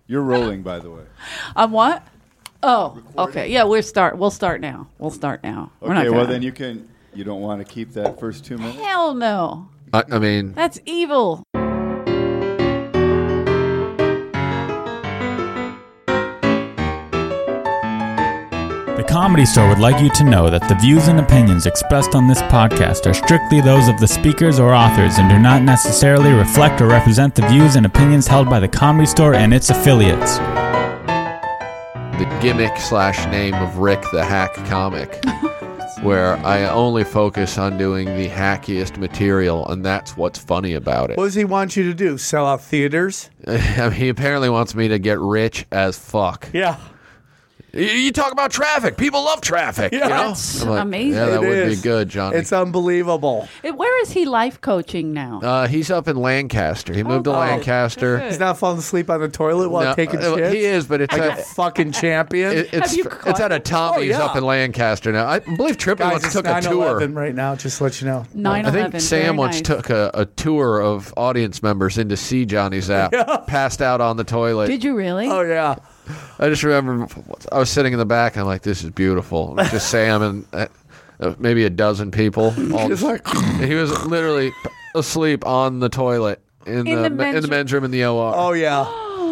You're rolling, by the way. On what? Oh, okay. Yeah, we'll start now. We're not Okay, well gonna- then you don't want to keep that first 2 minutes? Hell no. I mean, That's evil. The Comedy Store would like you to know that the views and opinions expressed on this podcast are strictly those of the speakers or authors and do not necessarily reflect or represent the views and opinions held by the Comedy Store and its affiliates. the gimmick / name of Rick the Hack Comic, where I only focus on doing the hackiest material, and that's what's funny about it. What does he want you to do? Sell out theaters? I mean, he apparently wants me to get rich as fuck. Yeah. You talk about traffic. People love traffic. Yeah. You know? That's I'm like, amazing. Yeah, that It would is. be good, Johnny. It's unbelievable. Where is he life coaching now? He's up in Lancaster. He moved to Lancaster. He's not falling asleep on the toilet while No, taking shit. he is, but it's Like a fucking champion. it's you caught it's at a it? Tommy's Oh, yeah. up in Lancaster now. I believe Trippy Guys, once it's took a tour. 9/11 right now, just to let you know. 9/11. I think Sam very once nice. took a tour of audience members in to see Johnny's app. Passed out on the toilet. Did you really? Oh, yeah. I just remember I was sitting in the back and I'm like, this is beautiful. And it's just Sam and maybe a dozen people. All It's like- he was literally asleep on the toilet in the men's room in the OR. Oh, yeah.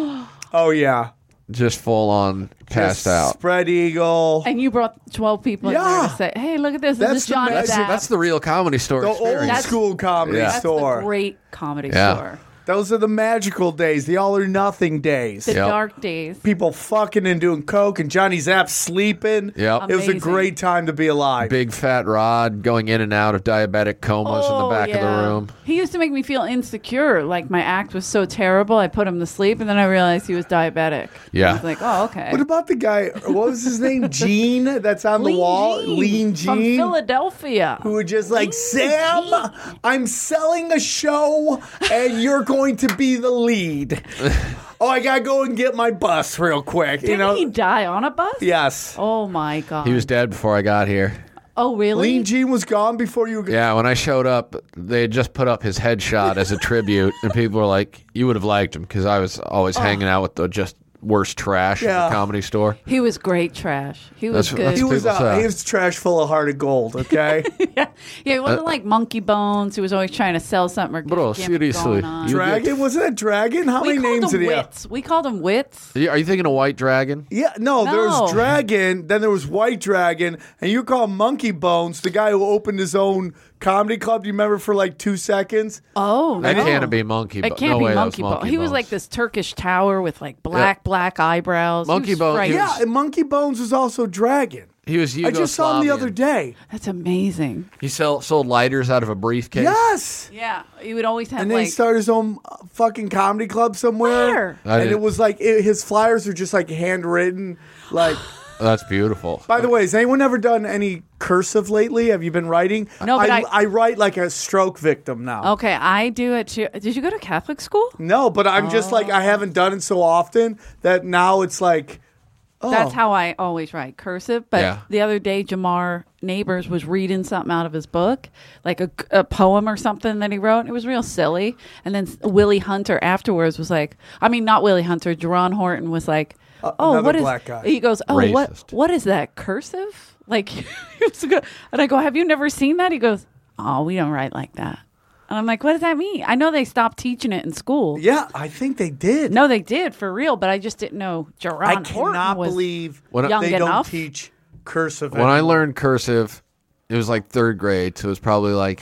Oh, yeah. Just full on passed Just out. Spread eagle. And you brought 12 people in there Yeah. to say, hey, look at this. That's This is the Johnny's magic. app. That's the real Comedy Store The experience. old school comedy Yeah. That's store. the great comedy Yeah. store. Those are the magical days, the all or nothing days. The Yep. dark days. People fucking and doing coke, and Johnny's app sleeping. Yep. It was a Amazing. great time to be alive. Big fat Rod going in and out of diabetic comas in the back of the room. He used to make me feel insecure. Like my act was so terrible, I put him to sleep, and then I realized he was diabetic. Yeah. I was like, oh, okay. What about the guy? What was his name? Gene. That's on the wall. Lean From Gene. Philadelphia. Who were just like, Sam, I'm selling a show, and you're going to be the lead. Oh, I gotta go and get my bus real quick. Didn't he die on a bus? Yes. Oh, my God. He was dead before I got here. Oh, really? Lean Gene was gone before you. Yeah, when I showed up, they had just put up his headshot as a tribute, and people were like, you would have liked him, because I was always hanging out with the just worst trash at Yeah. the Comedy Store. He was great trash. He was That's- good. that's He was people say. he was trash full of heart of gold. Okay. Yeah, he wasn't like Monkey Bones. He was always trying to sell something or Bro, get seriously, going on. you- Dragon, wasn't that Dragon? How We many called names him did he have? Wits. We called him Wits. Are you thinking of White Dragon? Yeah, no, there No. was Dragon, then there was White Dragon, and you call him Monkey Bones, the guy who opened his own comedy club. Do you remember for like 2 seconds? Oh, That no. can't be Monkey It Bones. can't No be way, that Monkey was Bones. Monkey He was Bones. like this Turkish tower with like black eyebrows. He Monkey was Bones, he frightening. Yeah, and Monkey Bones was also Dragon. He was Yugoslavian. I just saw him the other day. That's amazing. He sold lighters out of a briefcase. Yes. Yeah, he would always have And then he like. started his own fucking comedy club somewhere. Where? I And didn't- it was like his flyers are just like handwritten. Like, That's beautiful. by the way, has anyone ever done any cursive lately? Have you been writing? No, but I write like a stroke victim now. Okay, I do it too. Did you go to Catholic school? No, but I'm just like I haven't done it so often that now it's like. Oh. That's how I always write cursive. But Yeah. the other day, Jamar Neighbors was reading something out of his book, like a poem or something that he wrote. It was real silly. And then Willie Hunter afterwards was like, I mean, not Willie Hunter, Jerron Horton was like, oh, another what is black guy. He goes, oh, Racist. what is that, cursive? Like, he was good. And I go, have you never seen that? He goes, oh, we don't write like that. And I'm like, what does that mean? I know they stopped teaching it in school. Yeah, I think they did. No, they did for real, but I just didn't know Jerron I Horton cannot was believe young they enough. don't teach cursive. When I anymore. learned cursive, it was like third grade, so it was probably like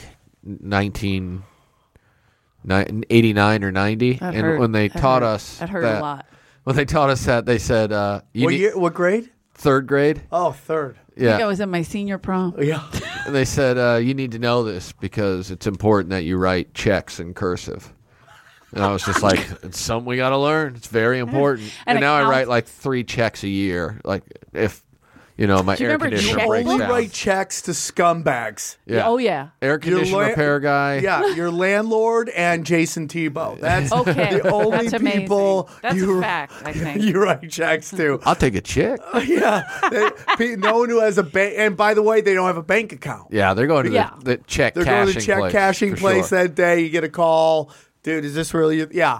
1989 or 90. That and hurt. when they That taught hurt. us That hurt a lot. When they taught us that, they said, What grade? third grade? Oh, third. I think I Yeah. was in my senior prom. Yeah. And they said, you need to know this because it's important that you write checks in cursive. And I was just like, it's something we got to learn. It's very important. And And now I accounts- write like 3 checks a year. Like if, my Do you air remember conditioner check breaks Only down. write checks to scumbags. Yeah. Oh, yeah. Air conditioner la- repair guy. Yeah, your landlord and Jason Tebow. That's Okay. the only That's amazing. people That's you, a fact, I think. you write checks to. I'll take a check. Yeah. No one who has a bank. And by the way, they don't have a bank account. Yeah, they're going to Yeah. the check They're cashing going to the check place. cashing for place sure. that day. You get a call. Dude, is this really you? Yeah.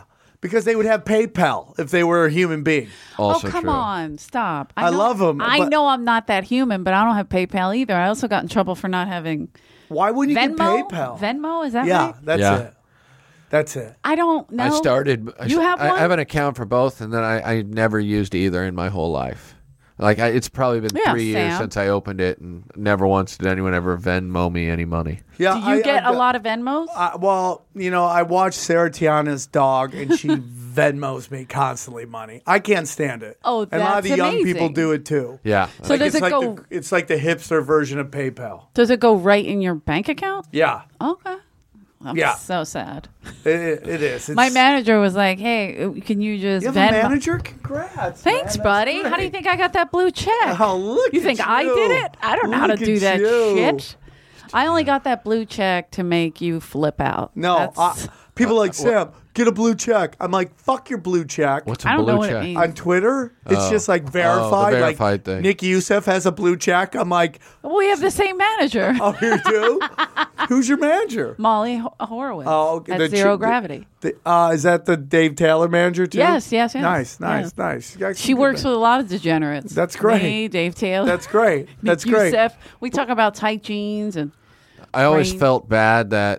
Because they would have PayPal if they were a human being. Also oh, come true. on. Stop. I know- love 'em, I but- know I'm not that human, but I don't have PayPal either. I also got in trouble for not having Why wouldn't you Venmo. get PayPal? Venmo, is that Yeah, right? that's Yeah. it. That's it. I don't know. I started. You have I one? have an account for both, and then I never used either in my whole life. Like it's probably been Yeah, 3 years Sam. since I opened it, and never once did anyone ever Venmo me any money. Yeah, Do you get a lot of Venmos? Well, I watch Sarah Tiana's dog, and she Venmos me constantly money. I can't stand it. Oh, and a lot of the that's young amazing. people do it too. Yeah. So does it's it like go? it's like the hipster version of PayPal. Does it go right in your bank account? Yeah, Okay. I'm Yeah. so sad. it is. My manager was like, "Hey, can you just You have Venmo?" a manager? Congrats. Thanks, man. buddy. That's How do you great. think I got that blue check? Oh, look You at think I you. did it? I don't know how to Look do at that you. shit. I only got that blue check to make you flip out. No, That's- people are like, Sam, get a blue check. I'm like, fuck your blue check. What's a I don't blue know what it check? means. On Twitter, it's just like verified. verified like thing. Nick Youssef has a blue check. I'm like, Well, we have the same manager, oh, you do? Who's your manager? Molly Horowitz. Oh, okay. At The Zero chi- Gravity. Is that the Dave Taylor manager too? Yes. Nice. Yeah. You guys She can do works that. with a lot of degenerates. That's great. Me, Dave Taylor. That's great. That's Nick great. Youssef. We talk about tight jeans and I always brain. felt bad that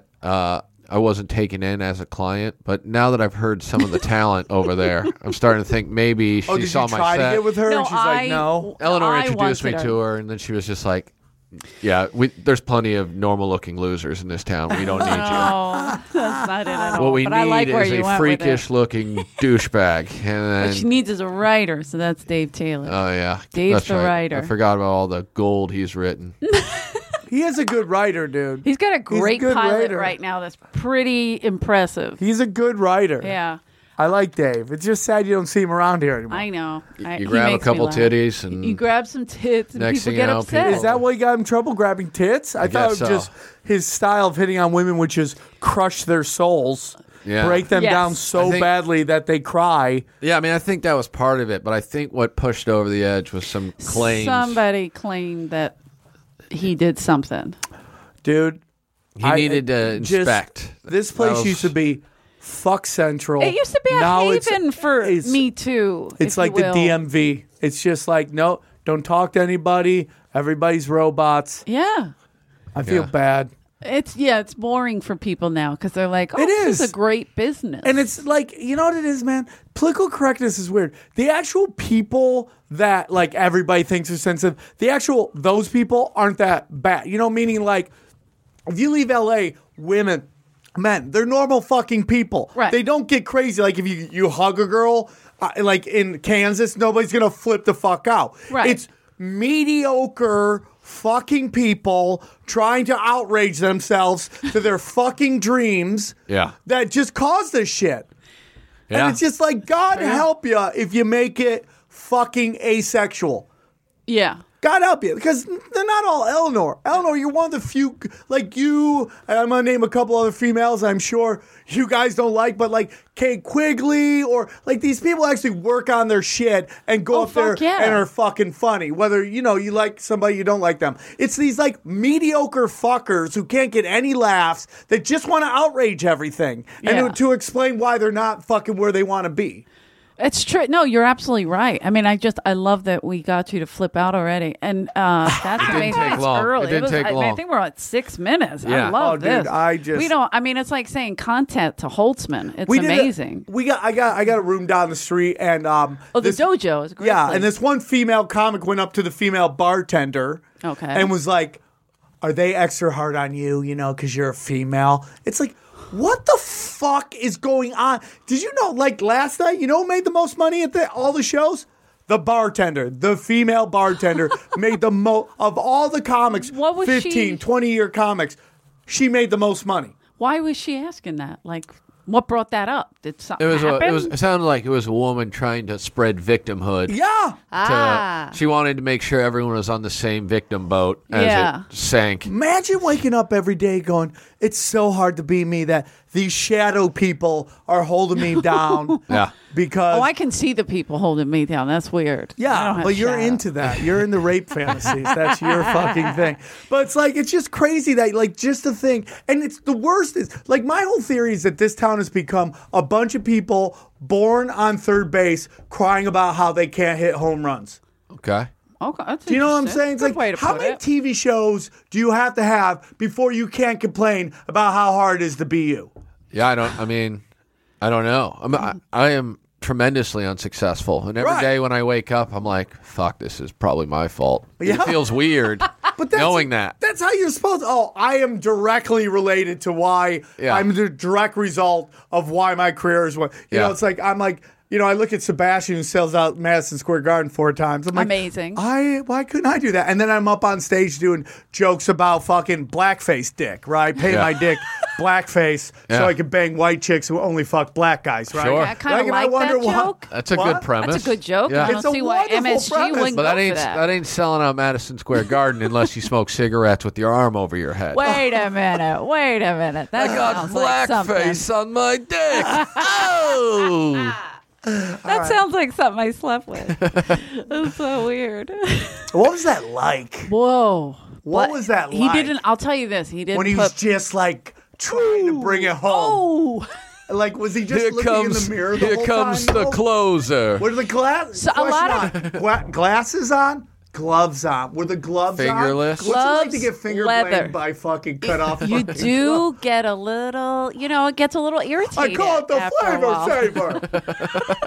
I wasn't taken in as a client, but now that I've heard some of the talent over there, I'm starting to think maybe she Oh, did saw you my try set. to get with her? No, and she's like, no. Eleanor I introduced me wanted to her, and then she was just like, "Yeah, there's plenty of normal-looking losers in this town. We don't need you. No, that's not it at all. What we but I like need where is you a went with it. freakish-looking douchebag." And What she then, needs is a writer, so that's Dave Taylor. oh yeah, Dave's that's the right. writer. I forgot about all the gold he's written. He is a good writer, dude. He's got a great good pilot writer. right now that's pretty impressive. He's a good writer. Yeah, I like Dave. It's just sad you don't see him around here anymore. I know. He You grab a makes me couple laugh. titties, and You grab some tits, and Next people thing get you know, upset. people- Is that why you got him trouble grabbing tits? I thought it was guess so. just his style of hitting on women, which is crush their souls, Yeah. break them Yes. down so I think- badly that they cry. yeah, I mean, I think that was part of it, but I think what pushed over the edge was some claims. Somebody claimed that he did something. Dude, He needed to just- inspect. this That place was- used to be fuck central. It used to be a Now haven for it's- Me Too. It's if like you the will. DMV. It's just like, no, don't talk to anybody. Everybody's robots. Yeah. I feel Yeah. bad. It's boring for people now because they're like, oh, It this is. is a great business. And it's like, you know what it is, man? Political correctness is weird. The actual people that like everybody thinks are sensitive, those people aren't that bad. You know, meaning like if you leave LA, women, men, they're normal fucking people. Right. They don't get crazy. Like if you hug a girl, like in Kansas, nobody's gonna flip the fuck out. Right. It's mediocre fucking people trying to outrage themselves to their fucking dreams. Yeah. That just cause this shit. Yeah. And it's just like, God help you if you make it fucking asexual. yeah. God help you, because they're not all Eleanor. Eleanor, you're one of the few, like you, and I'm going to name a couple other females I'm sure you guys don't like, but like Kate Quigley, or like these people actually work on their shit and go Oh, up there fuck yeah. and are fucking funny. Whether, you like somebody, you don't like them. It's these like mediocre fuckers who can't get any laughs that just want to outrage everything Yeah. and to explain why they're not fucking where they want to be. It's true. No, you're absolutely right. I mean, I love that we got you to flip out already. And that's amazing. take It's long. early. It didn't take I long. think we're at 6 minutes. Yeah. I love Oh, this. dude, I just- we don't. I mean, it's like saying content to Holtzman. It's did amazing. I got a room down the street, and Oh, the dojo is a great. yeah, place. and this one female comic went up to the female bartender, Okay. and was like, "Are they extra hard on you? Because you're a female?" It's like, what the fuck is going on? Did you know? Like last night, who made the most money at all the shows? The bartender, the female bartender, made the most of all the comics. What was 15, she- 20-year comics. She made the most money. Why was she asking that? Like, what brought that up? Did something happen? It sounded like it was a woman trying to spread victimhood. Yeah. She wanted to make sure everyone was on the same victim boat as Yeah. it sank. Imagine waking up every day going, it's so hard to be me that these shadow people are holding me down. Yeah. Because Oh, I can see the people holding me down. That's weird. I yeah, don't have but you're shadow. into that. You're in the rape fantasies. That's your fucking thing. But it's like, it's just crazy that, like, just to think. And it's the worst is, like, my whole theory is that this town has become a bunch of people born on third base crying about how they can't hit home runs. Okay. Okay, that's Do you know what I'm interesting. saying? It's Good like, way to how put many it. TV shows do you have to have before you can't complain about how hard it is to be you? Yeah, I don't know. I am tremendously unsuccessful. And every Right. day when I wake up, I'm like, fuck, this is probably my fault. Yeah. It feels weird But that's, knowing that. That's how you're supposed to. Oh, I am directly related to why Yeah. I'm the direct result of why my career is what. You know, Yeah. it's like, I'm like, you know, I look at Sebastian who sells out Madison Square Garden 4 times. I'm like, Amazing. Why couldn't I do that? And then I'm up on stage doing jokes about fucking blackface dick, right? Paint Yeah. my dick blackface Yeah. so I could bang white chicks who only fuck black guys, right? Sure. I kind of and I like wonder that why- joke. That's a What? good premise. That's a good joke. Yeah. I It's don't a see why wonderful MSG premise. wouldn't But go that for ain't that. that ain't selling out Madison Square Garden unless you smoke cigarettes with your arm over your head. Wait a minute. Wait a minute. That I got sounds like something. blackface on my dick. Oh. That sounds like something I slept with. That's so weird. What was that like? Whoa. What But was that He like? didn't. I'll tell you this. He didn't When he put. was just like trying to bring it home. Oh. Like, was he just Here looking comes in the mirror the here whole comes time? the though? closer. Were the glasses? So a lot of- Glasses on, gloves on. Were the gloves Fingerless? on? What's it like to Gloves, get finger leather. blamed by fucking cut off? You fucking do glove? get a little, it gets a little I irritated. call it the after a flavor while. saver.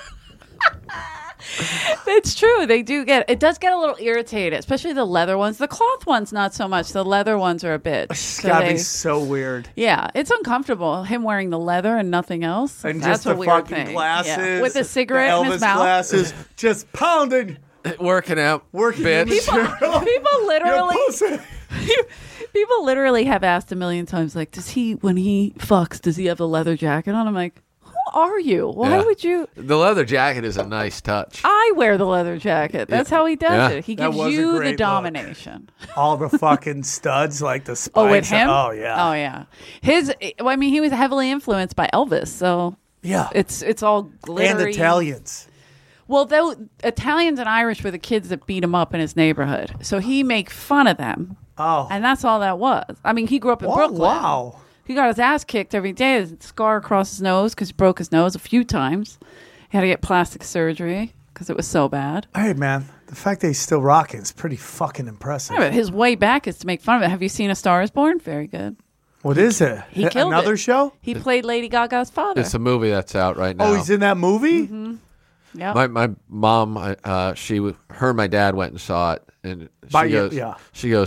It's true. They do it does get a little irritated, especially the leather ones. The cloth ones, not so much. The leather ones are a bitch. It's So gotta they- be so weird. yeah, it's uncomfortable. Him wearing the leather and nothing else. And That's just a the weird fucking thing. glasses. Yeah. With a cigarette the in Elvis his mouth. glasses, just pounding. Working out. Working in the bitch. girl. People Your literally pussy. People literally have asked a million times, like, when he fucks, does he have a leather jacket on? I'm like, who are you? Why Yeah. would you? The leather jacket is a nice touch. I wear the leather jacket. That's how he does Yeah. it. He That gives was a you the great look. domination. All the fucking studs, like the spikes. Oh, with him? Oh, yeah. Oh, yeah. He was heavily influenced by Elvis, so Yeah. it's all glittery. And Italians. Well, though Italians and Irish were the kids that beat him up in his neighborhood, so he make fun of them. Oh. And that's all that was. I mean, he grew up in Wow, Brooklyn. wow. He got his ass kicked every day. There's a scar across his nose because he broke his nose a few times. He had to get plastic surgery because it was so bad. Hey, man, the fact that he's still rocking is pretty fucking impressive. Yeah, but his way back is to make fun of it. Have you seen A Star Is Born? Very good. What is it? He killed Another it. show? He played Lady Gaga's father. It's a movie that's out right now. Oh, he's in that movie? Mm-hmm. Yeah. My mom, her and my dad went and saw it, and By she you- goes, yeah.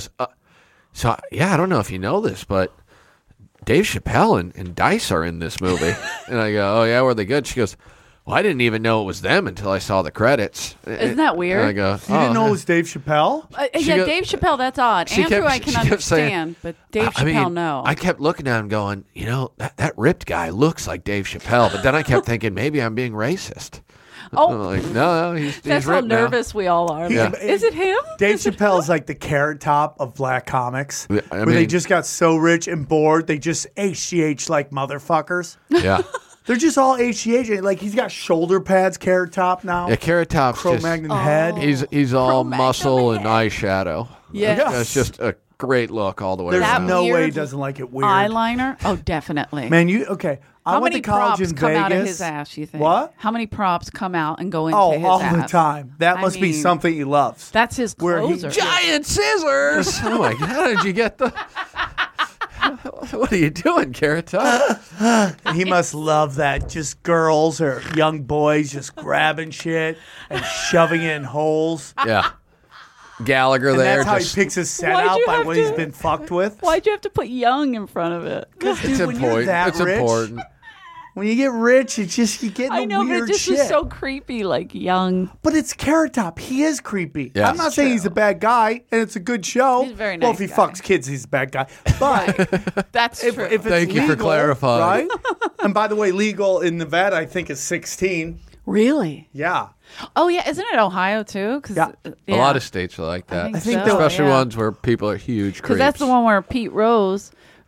so yeah, I don't know if you know this, but Dave Chappelle and Dice are in this movie. And I go, oh yeah, were they good? She goes, well, I didn't even know it was them until I saw the credits. Isn't that weird? And I go, You didn't know it was Dave Chappelle? Yeah, go- Dave Chappelle, that's odd. She Andrew, kept- I can she kept saying- understand, but Dave I mean, Chappelle, no. I kept looking at him going, that ripped guy looks like Dave Chappelle. But then I kept thinking, maybe I'm being racist. Oh. I'm like, no, he's That's how ripped now. nervous we all are. Yeah. Is it him? Dave Chappelle's like the carrot top of black comics. Yeah, I where they mean- just got so rich and bored, they just HGH like motherfuckers. Yeah. They're just all HGH. Like, he's got shoulder pads, carrot top now. Yeah, Carrot Top's just, Cro-Magnon head. he's all Cro-Magnon muscle and head. eyeshadow. Yes. Yeah. It's just a great look all the way There's That around. no way he weird doesn't like it weird. Eyeliner? Oh, definitely. Man, okay. I How went many to college props in come Vegas. out of his ass, you think? What? How many props come out and go into Oh, his all ass? the time. That I must be mean, something he loves. That's his Where he- closer. Giant scissors! Oh my god, how did you get the... What are you doing, Carrot Top? He must love that. Just girls or young boys just grabbing shit and shoving it in holes. Yeah. Gallagher And there. that's how just, he picks his set Why'd out you by have what to- he's been fucked with. Why'd you have to put young in front of it? Because, it's dude, when you're important. that It's rich, important. when you get rich, it's just you get I the know, but weird it just shit. was so creepy, like young. But it's Carrot Top. He is creepy. Yeah. I'm not saying he's a bad guy, and it's a good show. He's a very Well, nice if he guy. fucks kids, he's a bad guy. But That's if true. it's Thank you for legal, clarifying. right? And by the way, legal in Nevada, I think is 16. Really? Yeah. Oh, yeah. Isn't it Ohio, too? 'Cause, Yeah. A lot of states are like that. think think so, they'll- Especially yeah. ones where people are huge Because creeps. that's the one where Pete Rose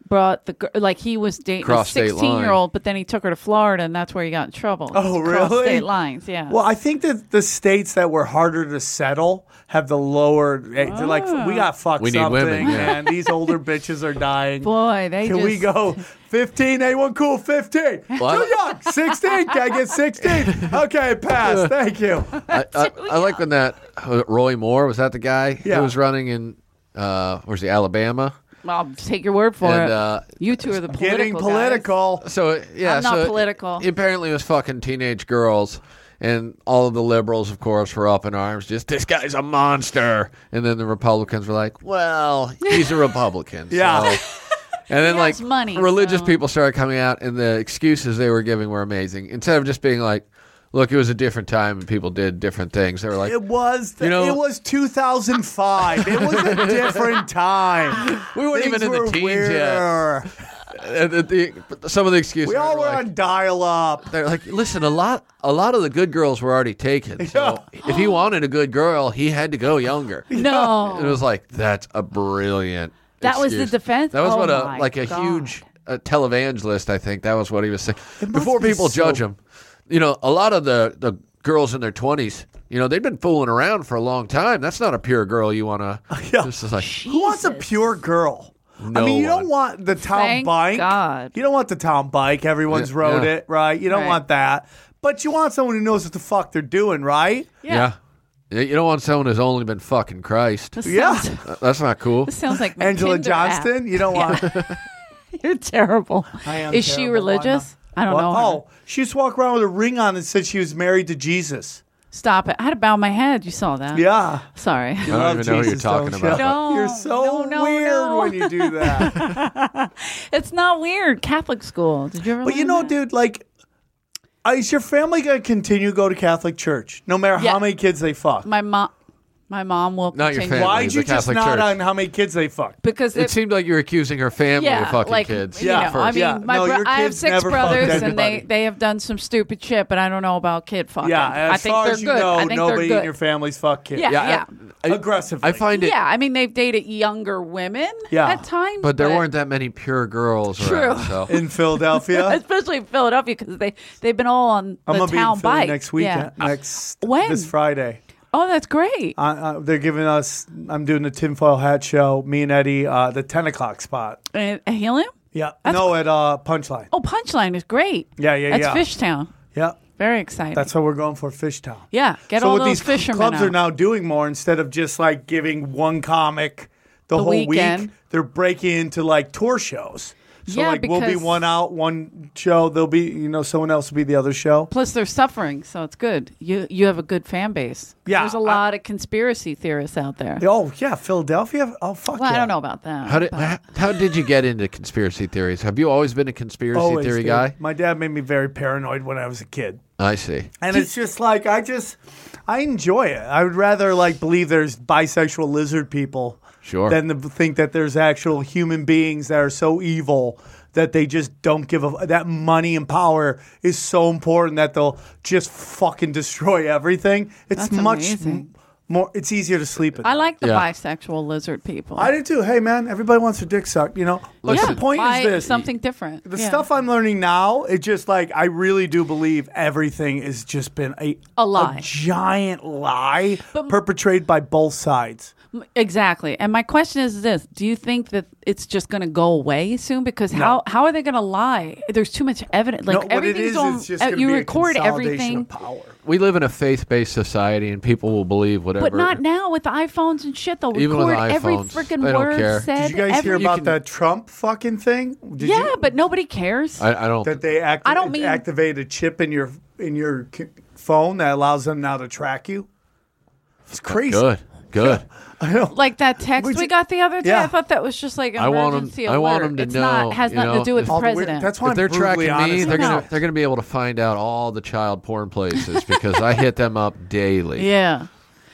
brought he was dating a Cross state 16-year-old, but then he took her to Florida, and that's where he got in trouble. Oh, Cross really? state lines, yeah. Well, I think that the states that were harder to settle have the lower. They're like, we got fucked We need something, women, yeah. and these older bitches are dying. Boy, they Can we go 15? Anyone cool? 15. What? Too young. 16. Can I get 16? Okay, pass. Thank you. I like when that Roy Moore, was that the guy Yeah. who was running in where's he, Alabama? I'll take your word for And, it. You two are the political Getting guys. political. So yeah, I'm not so political. He apparently was fucking teenage girls, and all of the liberals, of course, were up in arms. Just, this guy's a monster. And then the Republicans were like, well, he's a Republican. Yeah. So. And then, He like, has money, religious so- people started coming out, and the excuses they were giving were amazing. Instead of just being like, look, it was a different time and people did different things, they were like, It was. You know- it was 2005. It was a different time. we weren't Things even in the were teens weird. yet. Some of the excuses We all were like, on dial-up. they're like, listen, a lot of the good girls were already taken. So if he wanted a good girl, he had to go younger. No. It was like, that's a brilliant. That was the excuse. defense? That was Oh what my a God. huge televangelist. I think that was what he was saying. must Before be people so- judge him, a lot of the girls in their 20s, they've been fooling around for a long time. That's not a pure girl you want to. Yeah. This is like, Who wants a Jesus. pure girl? No I mean, you don't one. want the town Thank bike. God. You don't want the town bike. Everyone's Yeah, rode yeah. it, right? You don't Right. want that. But you want someone who knows what the fuck they're doing, right? yeah. You don't want someone who's only been fucking Christ. This Yeah. sounds, That's not cool. this sounds like my Angela Tinder app. Johnston, you don't want. You're terrible. I am Is she terrible. religious? I don't know. her. Oh, she used to walk around with a ring on and said she was married to Jesus. Stop it. I had to bow my head. You saw that. Yeah. Sorry. I don't even know who you're talking about. No. You're so No, weird no. when you do that. It's not weird. Catholic school. Did you ever But you learn know, that? dude, like, is your family going to continue to go to Catholic church no matter Yeah. how many kids they fuck? My mom will Not your continue. family. Why'd the you just Catholic not Church. on how many kids they fucked? Because It seemed like you were accusing her family yeah, of fucking like, kids. You Yeah, know, I first. mean, Yeah. No, your I have kids 6 never fucked brothers, and anybody. they have done some stupid shit, but I don't know about kid fucking. Yeah, I as think far they're as you good. know, I think nobody they're in good. your family's fucked kids. Yeah. Aggressively. I find it. Yeah, I mean they've dated younger women Yeah. at times, But there weren't that many pure girls around. True. So. In Philadelphia. especially in Philadelphia because they've been all on I'm the going to be in town Philly bike next weekend. Yeah. When? This Friday. Oh, that's great. They're giving us, I'm doing the tinfoil hat show, me and Eddie, the 10 o'clock spot. Helium? Yeah. That's No, at Punchline. Oh, Punchline is great. Yeah. That's Fishtown. Yeah. Very exciting. That's what we're going for, Fishtown. yeah. Get So all what those these fishermen clubs out. are now doing more, instead of just like giving one comic the whole weekend. week, they're breaking into like tour shows. So Yeah, like we'll be because- one out, one show. There'll be, someone else will be the other show. Plus, they're suffering, so it's good. You have a good fan base. Yeah, There's a lot of conspiracy theorists out there. Oh yeah, Philadelphia. Oh fuck Well, yeah. I don't know about that. How did you get into conspiracy theories? Have you always been a conspiracy Always, theory dude. guy? My dad made me very paranoid when I was a kid. I see. And it's just like I enjoy it. I would rather like believe there's bisexual lizard people Sure. than to think that there's actual human beings that are so evil that they just don't give a that money and power is so important that they'll just fucking destroy everything. It's That's much amazing. more. It's easier to sleep at I night. like the Yeah. bisexual lizard people. I do too. Hey man, everybody wants their dick sucked, But Listen, the point Buy is this: something different. the Yeah. stuff I'm learning now, it's just like I really do believe everything has just been A lie. a giant lie But- perpetrated by both sides. Exactly. And my question is this: do you think that it's just going to go away soon? Because how are they going to lie? There's too much evidence. Like No, what it everything's is, on. it's just gonna you be a record consolidation everything, of power. We live in a faith-based society, and people will believe whatever. but not now with the iPhones and shit. They'll Even with record every iPhones, freaking they don't word care. said. Did you guys hear every- about that Trump fucking thing? Did Yeah, you, but nobody cares. I don't. that they I don't mean- activate a chip in your phone that allows them now to track you. It's crazy. Good. I know. Like that text Would we you- got the other day, Yeah. I thought that was just like an I want 'em- emergency I alert. want 'em to it's know, not has you nothing know, to do with if- the All the weird- president. That's why If they're I'm brutally tracking me, honest. they're No. gonna be able to find out all the child porn places because I hit them up daily. Yeah.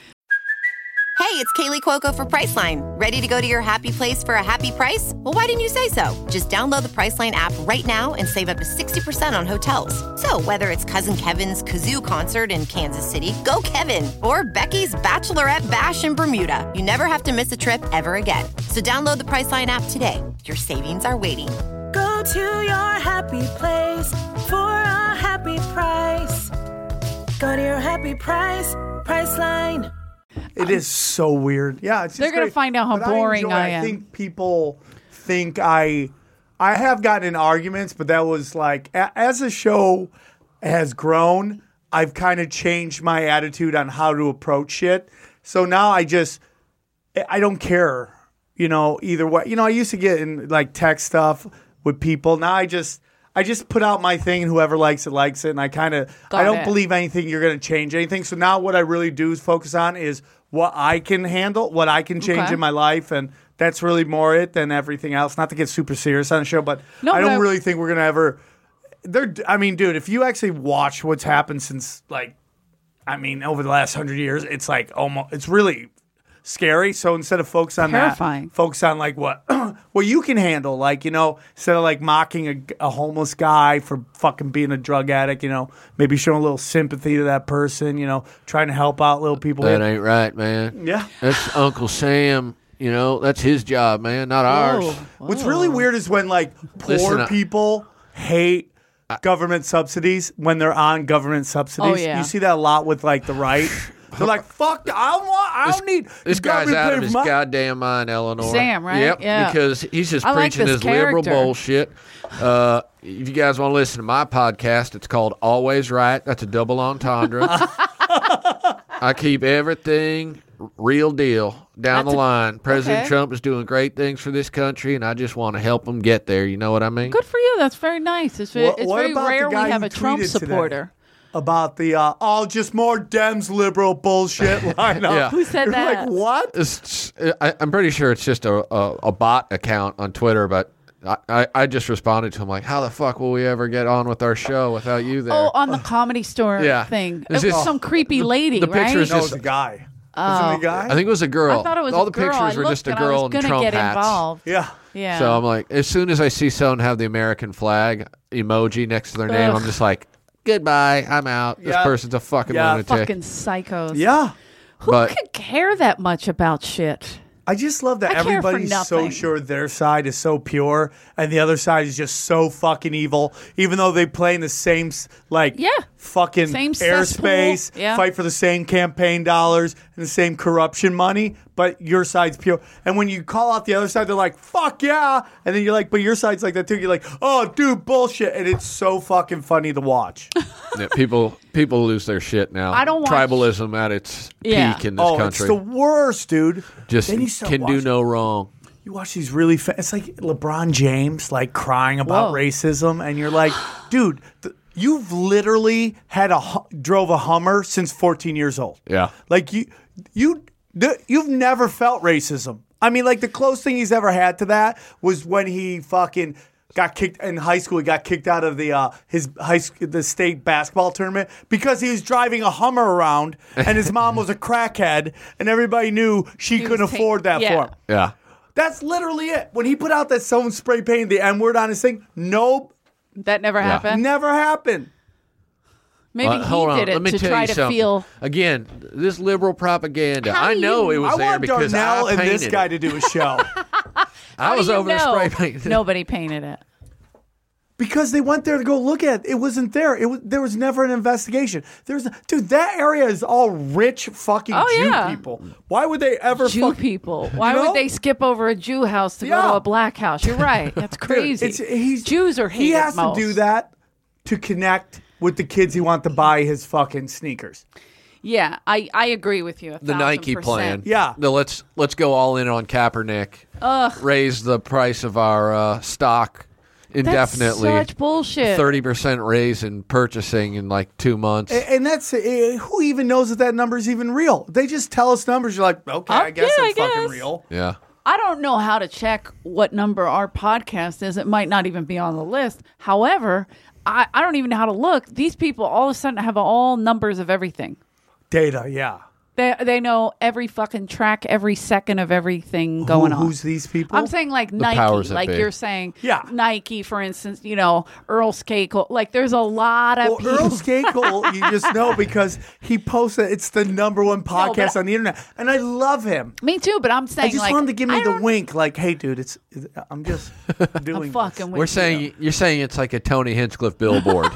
Hey, it's Kaylee Cuoco for Priceline. Ready to go to your happy place for a happy price? Well, why didn't you say so? Just download the Priceline app right now and save up to 60% on hotels. So whether it's Cousin Kevin's Kazoo Concert in Kansas City, go Kevin, or Becky's Bachelorette Bash in Bermuda, you never have to miss a trip ever again. So download the Priceline app today. Your savings are waiting. Go to your happy place for a happy price. Go to your happy price, Priceline. It is so weird. Yeah, it's just They're gonna great. find out how But boring I am. I think people think I have gotten in arguments, but that was like as the show has grown, I've kind of changed my attitude on how to approach shit. So now I don't care, either way. I used to get in like text stuff with people. Now I just put out my thing, and whoever likes it, and I don't believe anything you're going to change anything. So now what I really do is focus on is what I can handle, what I can change in my life, and that's really more it than everything else. Not to get super serious on the show, but I don't really think we're going to ever. Dude, if you actually watch what's happened since over the last 100 years, it's like it's really scary. So instead of focus on Terrifying. that, focus on like what you can handle. Like, instead of like mocking a homeless guy for fucking being a drug addict, maybe showing a little sympathy to that person, trying to help out little people. That ain't right, man. Yeah. That's Uncle Sam. That's his job, man, not ours. What's really weird is when like poor people hate government subsidies when they're on government subsidies. Oh, yeah. You see that a lot with like the right. They're like, fuck, I don't need This guy's government out pay of for his my-" goddamn mind, Eleanor. Sam, right? Yep, Yeah. because he's just I like preaching this his liberal character. bullshit. If you guys want to listen to my podcast, it's called Always Right. That's a double entendre. I keep everything real deal down the line. President Trump is doing great things for this country, and I just want to help him get there. You know what I mean? Good for you. That's very nice. It's What very about the rare we guy have who a Trump tweeted today? supporter. About the just more Dems liberal bullshit lineup. Yeah. Who said You're that? like, what? I'm pretty sure it's just a bot account on Twitter, but I just responded to him like, how the fuck will we ever get on with our show without you there? Oh, on the Comedy Store Yeah. thing. It's It was just- some creepy lady, the right? picture's No, it just- was a guy. Wasn't it a guy? I think it was a girl. I thought it was All a the girl. pictures I were just a looked girl and in I was Trump gonna get hats. involved. Yeah. Yeah. So I'm like, as soon as I see someone have the American flag emoji next to their name, I'm just like, goodbye, I'm out. This Yeah. person's a fucking Yeah. lunatic. Fucking psychos. Yeah. Who But- could care that much about shit? I just love that I care for everybody's so nothing. sure their side is so pure and the other side is just so fucking evil, even though they play in the same, fucking Same airspace, cesspool. Yeah. fight for the same campaign dollars and the same corruption money, but your side's pure. And when you call out the other side, they're like, fuck yeah. And then you're like, but your side's like that too. You're like, oh, dude, bullshit. And it's so fucking funny to watch. Yeah, people lose their shit now. I don't watch- Tribalism at its Yeah. peak in this Oh, country. it's the worst, dude. Just Then you start can do watching- no wrong. You watch these really it's like LeBron James like crying about Whoa. racism, and you're like, dude, you've literally had drove a Hummer since 14 years old. Yeah. Like you've never felt racism. I mean, like the closest thing he's ever had to that was when he fucking got kicked in high school. He got kicked out of the state basketball tournament because he was driving a Hummer around, and his mom was a crackhead, and everybody knew she couldn't afford that for him. Yeah. That's literally it. When he put out that someone spray painted the N-word on his thing, nope, That never happened. never happened. Maybe Hold he on. did Let it me to tell try you to something. feel. Again, this liberal propaganda. How I do know you- it was I there want because Darnell I and painted this guy it. to do a show I was How do you over there know spray painting. Nobody painted it. because they went there to go look at it. It wasn't there. There was never an investigation. Dude, that area is all rich fucking Oh, Jew yeah. people. Why would they ever Jew people. Why know? would they skip over a Jew house to go Yeah. to a black house? You're right. That's crazy. Jews are hated He has most. to do that to connect with the kids he want to buy his fucking sneakers. Yeah, I agree with you. The Nike 1,000%. Yeah. plan. No, let's go all in on Kaepernick. Raise the price of our stock indefinitely. That's such bullshit. 30% raise in purchasing in like 2 months. And that's who even knows if that number is even real? They just tell us numbers. You're like, okay, I guess yeah, it's I fucking guess. real. Yeah. I don't know how to check what number our podcast is. It might not even be on the list. However, I don't even know how to look. These people all of a sudden have all numbers of everything. Data, yeah. They know every fucking track, every second of everything going on. Who's these people? I'm saying like Nike, powers that like be. you're saying Yeah. Nike, for instance, Earl Skakel. Like there's a lot of people. Earl Skakel, you just know because he posted, it's the #1 podcast on the internet. And I love him. Me too, but I'm saying I just like, want him to give me I the don't- wink, like, hey, dude, I'm just doing I'm fucking with We're you. saying you're saying it's like a Tony Hinchcliffe billboard.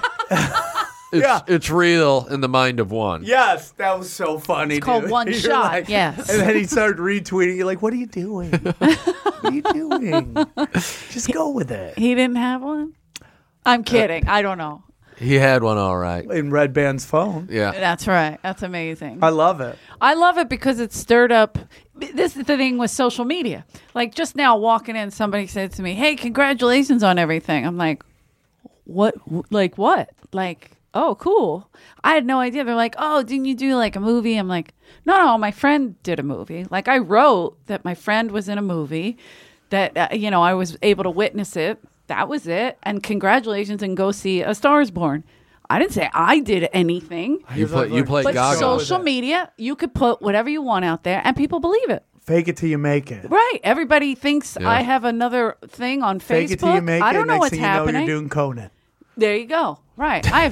Yeah. It's real in the mind of one. Yes, that was so funny. It's called dude. One You're Shot, like- yes. And then he started retweeting. You're like, what are you doing? What are you doing? Just go with it. He didn't have one? I'm kidding. I don't know. He had one all right. In Red Band's phone. Yeah. That's right. That's amazing. I love it. I love it because it stirred up. This is the thing with social media. Like just now walking in, somebody said to me, hey, congratulations on everything. I'm like, what? Like what? Like, oh, cool. I had no idea. They're like, oh, didn't you do like a movie? I'm like, no, my friend did a movie. Like I wrote that my friend was in a movie that, I was able to witness it. That was it. And congratulations and go see A Star is Born. I didn't say I did anything. You play But Gaga. social media, you could put whatever you want out there and people believe it. Fake it till you make it. Right. Everybody thinks Yeah. I have another thing on Fake Facebook. it till you make it. I don't know Next what's thing you know, happening. you're doing Conan. There you go. Right. I have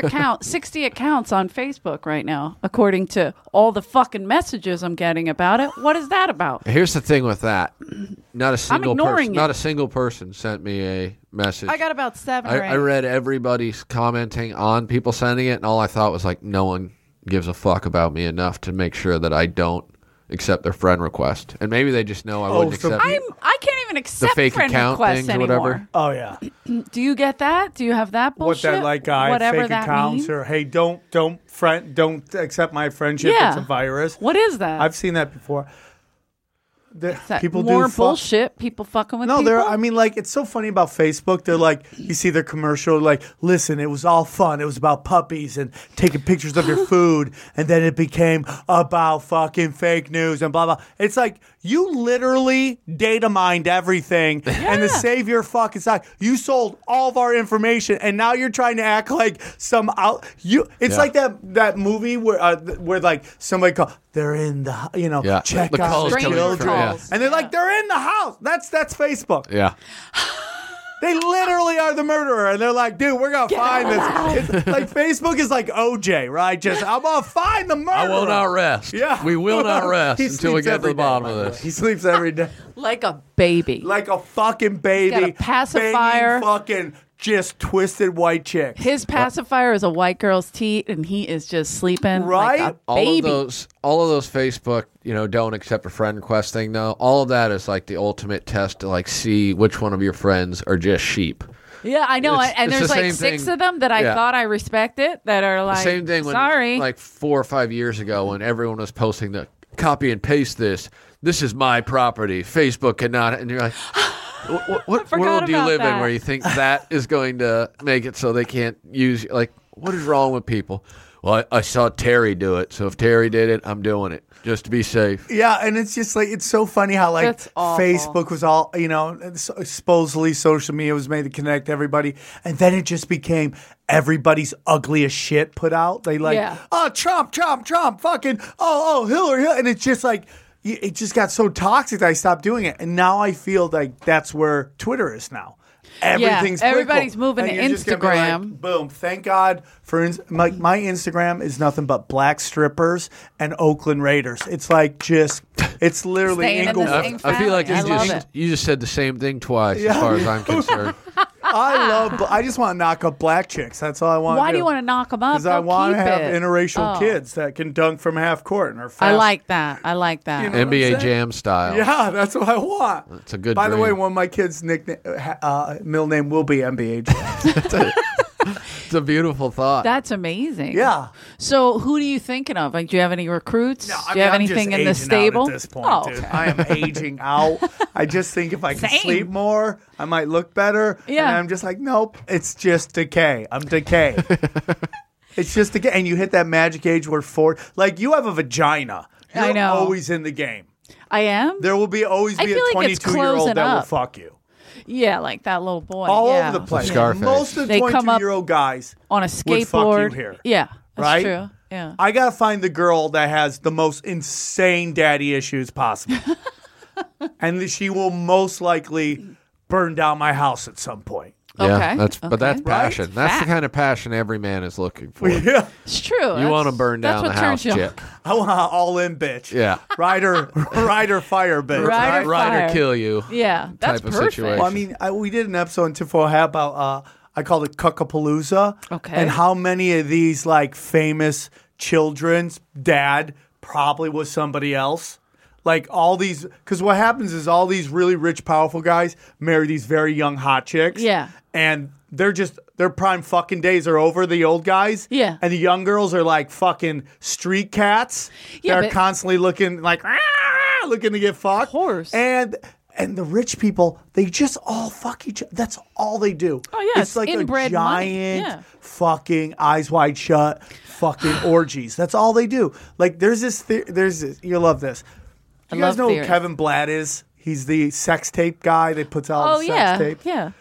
60 accounts on Facebook right now, according to all the fucking messages I'm getting about it. What is that about? Here's the thing with that. Not a single ignoring person. it. Not a single person sent me a message. I got about 7 or 8. I read everybody's commenting on people sending it, and all I thought was like, no one gives a fuck about me enough to make sure that I don't accept their friend request. And maybe they just know I wouldn't so accept I can't even accept fake friend account requests things or anymore. whatever. Oh, yeah. Do you get that? Do you have that bullshit? What that like guy, Whatever fake that accounts, means? or hey, don't accept my friendship. Yeah. It's a virus. What is that? I've seen that before. Is that People more do fuck- bullshit. People fucking with No, people. they're. I mean, like it's so funny about Facebook. They're like, you see their commercial, like, listen, it was all fun. It was about puppies and taking pictures of your food, and then it became about fucking fake news and blah blah. It's like you literally data mined everything, and to save your fucking stock, you sold all of our information, and now you're trying to act like some out. It's like that movie where like somebody called. They're in the, Yeah. check The out calls the coming children. from- yeah. And they're like, they're in the house. That's Facebook. Yeah. They literally are the murderer. And they're like, dude, we're going to find this. It's like Facebook is like OJ, right? I'm going to find the murderer. I will not rest. Yeah. We will not rest He until we sleeps get to every the bottom day, of by the this. way. He sleeps every day. like a baby. Like a fucking baby. He's got a pacifier. Banging fucking just twisted white chick. His pacifier is a white girl's teat, and he is just sleeping Right? like a All baby. of those Facebook, don't accept a friend request thing though. All of that is like the ultimate test to like see which one of your friends are just sheep. Yeah, I know. It's- And it's there's the like same 6 thing. of them that I Yeah. thought I respected that are like, Same thing when sorry. like 4 or 5 years ago when everyone was posting the copy and paste this. This is my property. Facebook cannot, and you're like, what forgot world do you about live in that. where you think that is going to make it so they can't use? Like, what is wrong with people? Well, I saw Terry do it, so if Terry did it, I'm doing it just to be safe. Yeah, and it's just like it's so funny how like That's awful. Facebook was all supposedly social media was made to connect everybody, and then it just became everybody's ugly as shit put out. They like, Yeah. oh Trump, fucking Hillary, and it's just like it just got so toxic that I stopped doing it, and now I feel like that's where Twitter is now. Everything's everybody's political. moving And to you're just gonna be like, Instagram. boom! Thank God for my Instagram is nothing but black strippers and Oakland Raiders. It's like it's literally Staying in the Inglewood. same I feel like I love it. you just said the same thing twice, as far as I'm concerned. I just want to knock up black chicks. That's all I want. Why do you want to knock them up? Because I want to have interracial Oh. kids that can dunk from half court and are fast. I like that. I like that. You know what I'm NBA saying? Jam style. Yeah, that's what I want. It's a good By the way, dream. one of my kids' middle name will be NBA Jam. It's a beautiful thought. That's amazing. Yeah. So, who do you thinking of? Like, do you have any recruits? No, do you have anything in the stable? At this point, oh, dude. okay. I am aging out. I just think if I can Same. sleep more, I might look better. Yeah. And I'm just like, nope, it's just decay. I'm decay. It's just decay. And you hit that magic age where like you have a vagina. You're I know. always in the game. I am. There will always I be a feel like it's 22-year-old closing that will up. fuck you. Yeah, like that little boy. All yeah. over the place. Scarface. Most of the They come up 22-year-old guys on a would fuck you skateboard. here. Yeah, that's right? true. Yeah. I gotta find the girl that has the most insane daddy issues possible, and she will most likely burn down my house at some point. Yeah, Okay. but that's Okay. passion. Right? That's the Fact. kind of passion every man is looking for. Yeah, It's true. You want to burn down the that's what house turns you on. chick. I want all in, bitch. Yeah. Rider fire, bitch. Rider Ride or fire. kill you. Yeah, that's type of perfect. situation. Well, I mean, we did an episode in Tinfoil Hat about I called it Cuckapalooza. Okay. And how many of these like famous children's dad probably was somebody else. Like all these, because what happens is all these really rich, powerful guys marry these very young, hot chicks. Yeah. And their prime fucking days are over, the old guys. Yeah. And the young girls are like fucking street cats. Yeah, They're but- constantly looking like, looking to get fucked. Of course. And the rich people, they just all fuck each other. That's all they do. Oh, yeah, It's like a inbred money. giant Yeah. fucking eyes wide shut fucking orgies. That's all they do. Like there's this, you'll love this. I You guys love know theories. who Kevin Blatt is? He's the sex tape guy that puts out Oh the yeah, sex tape. yeah.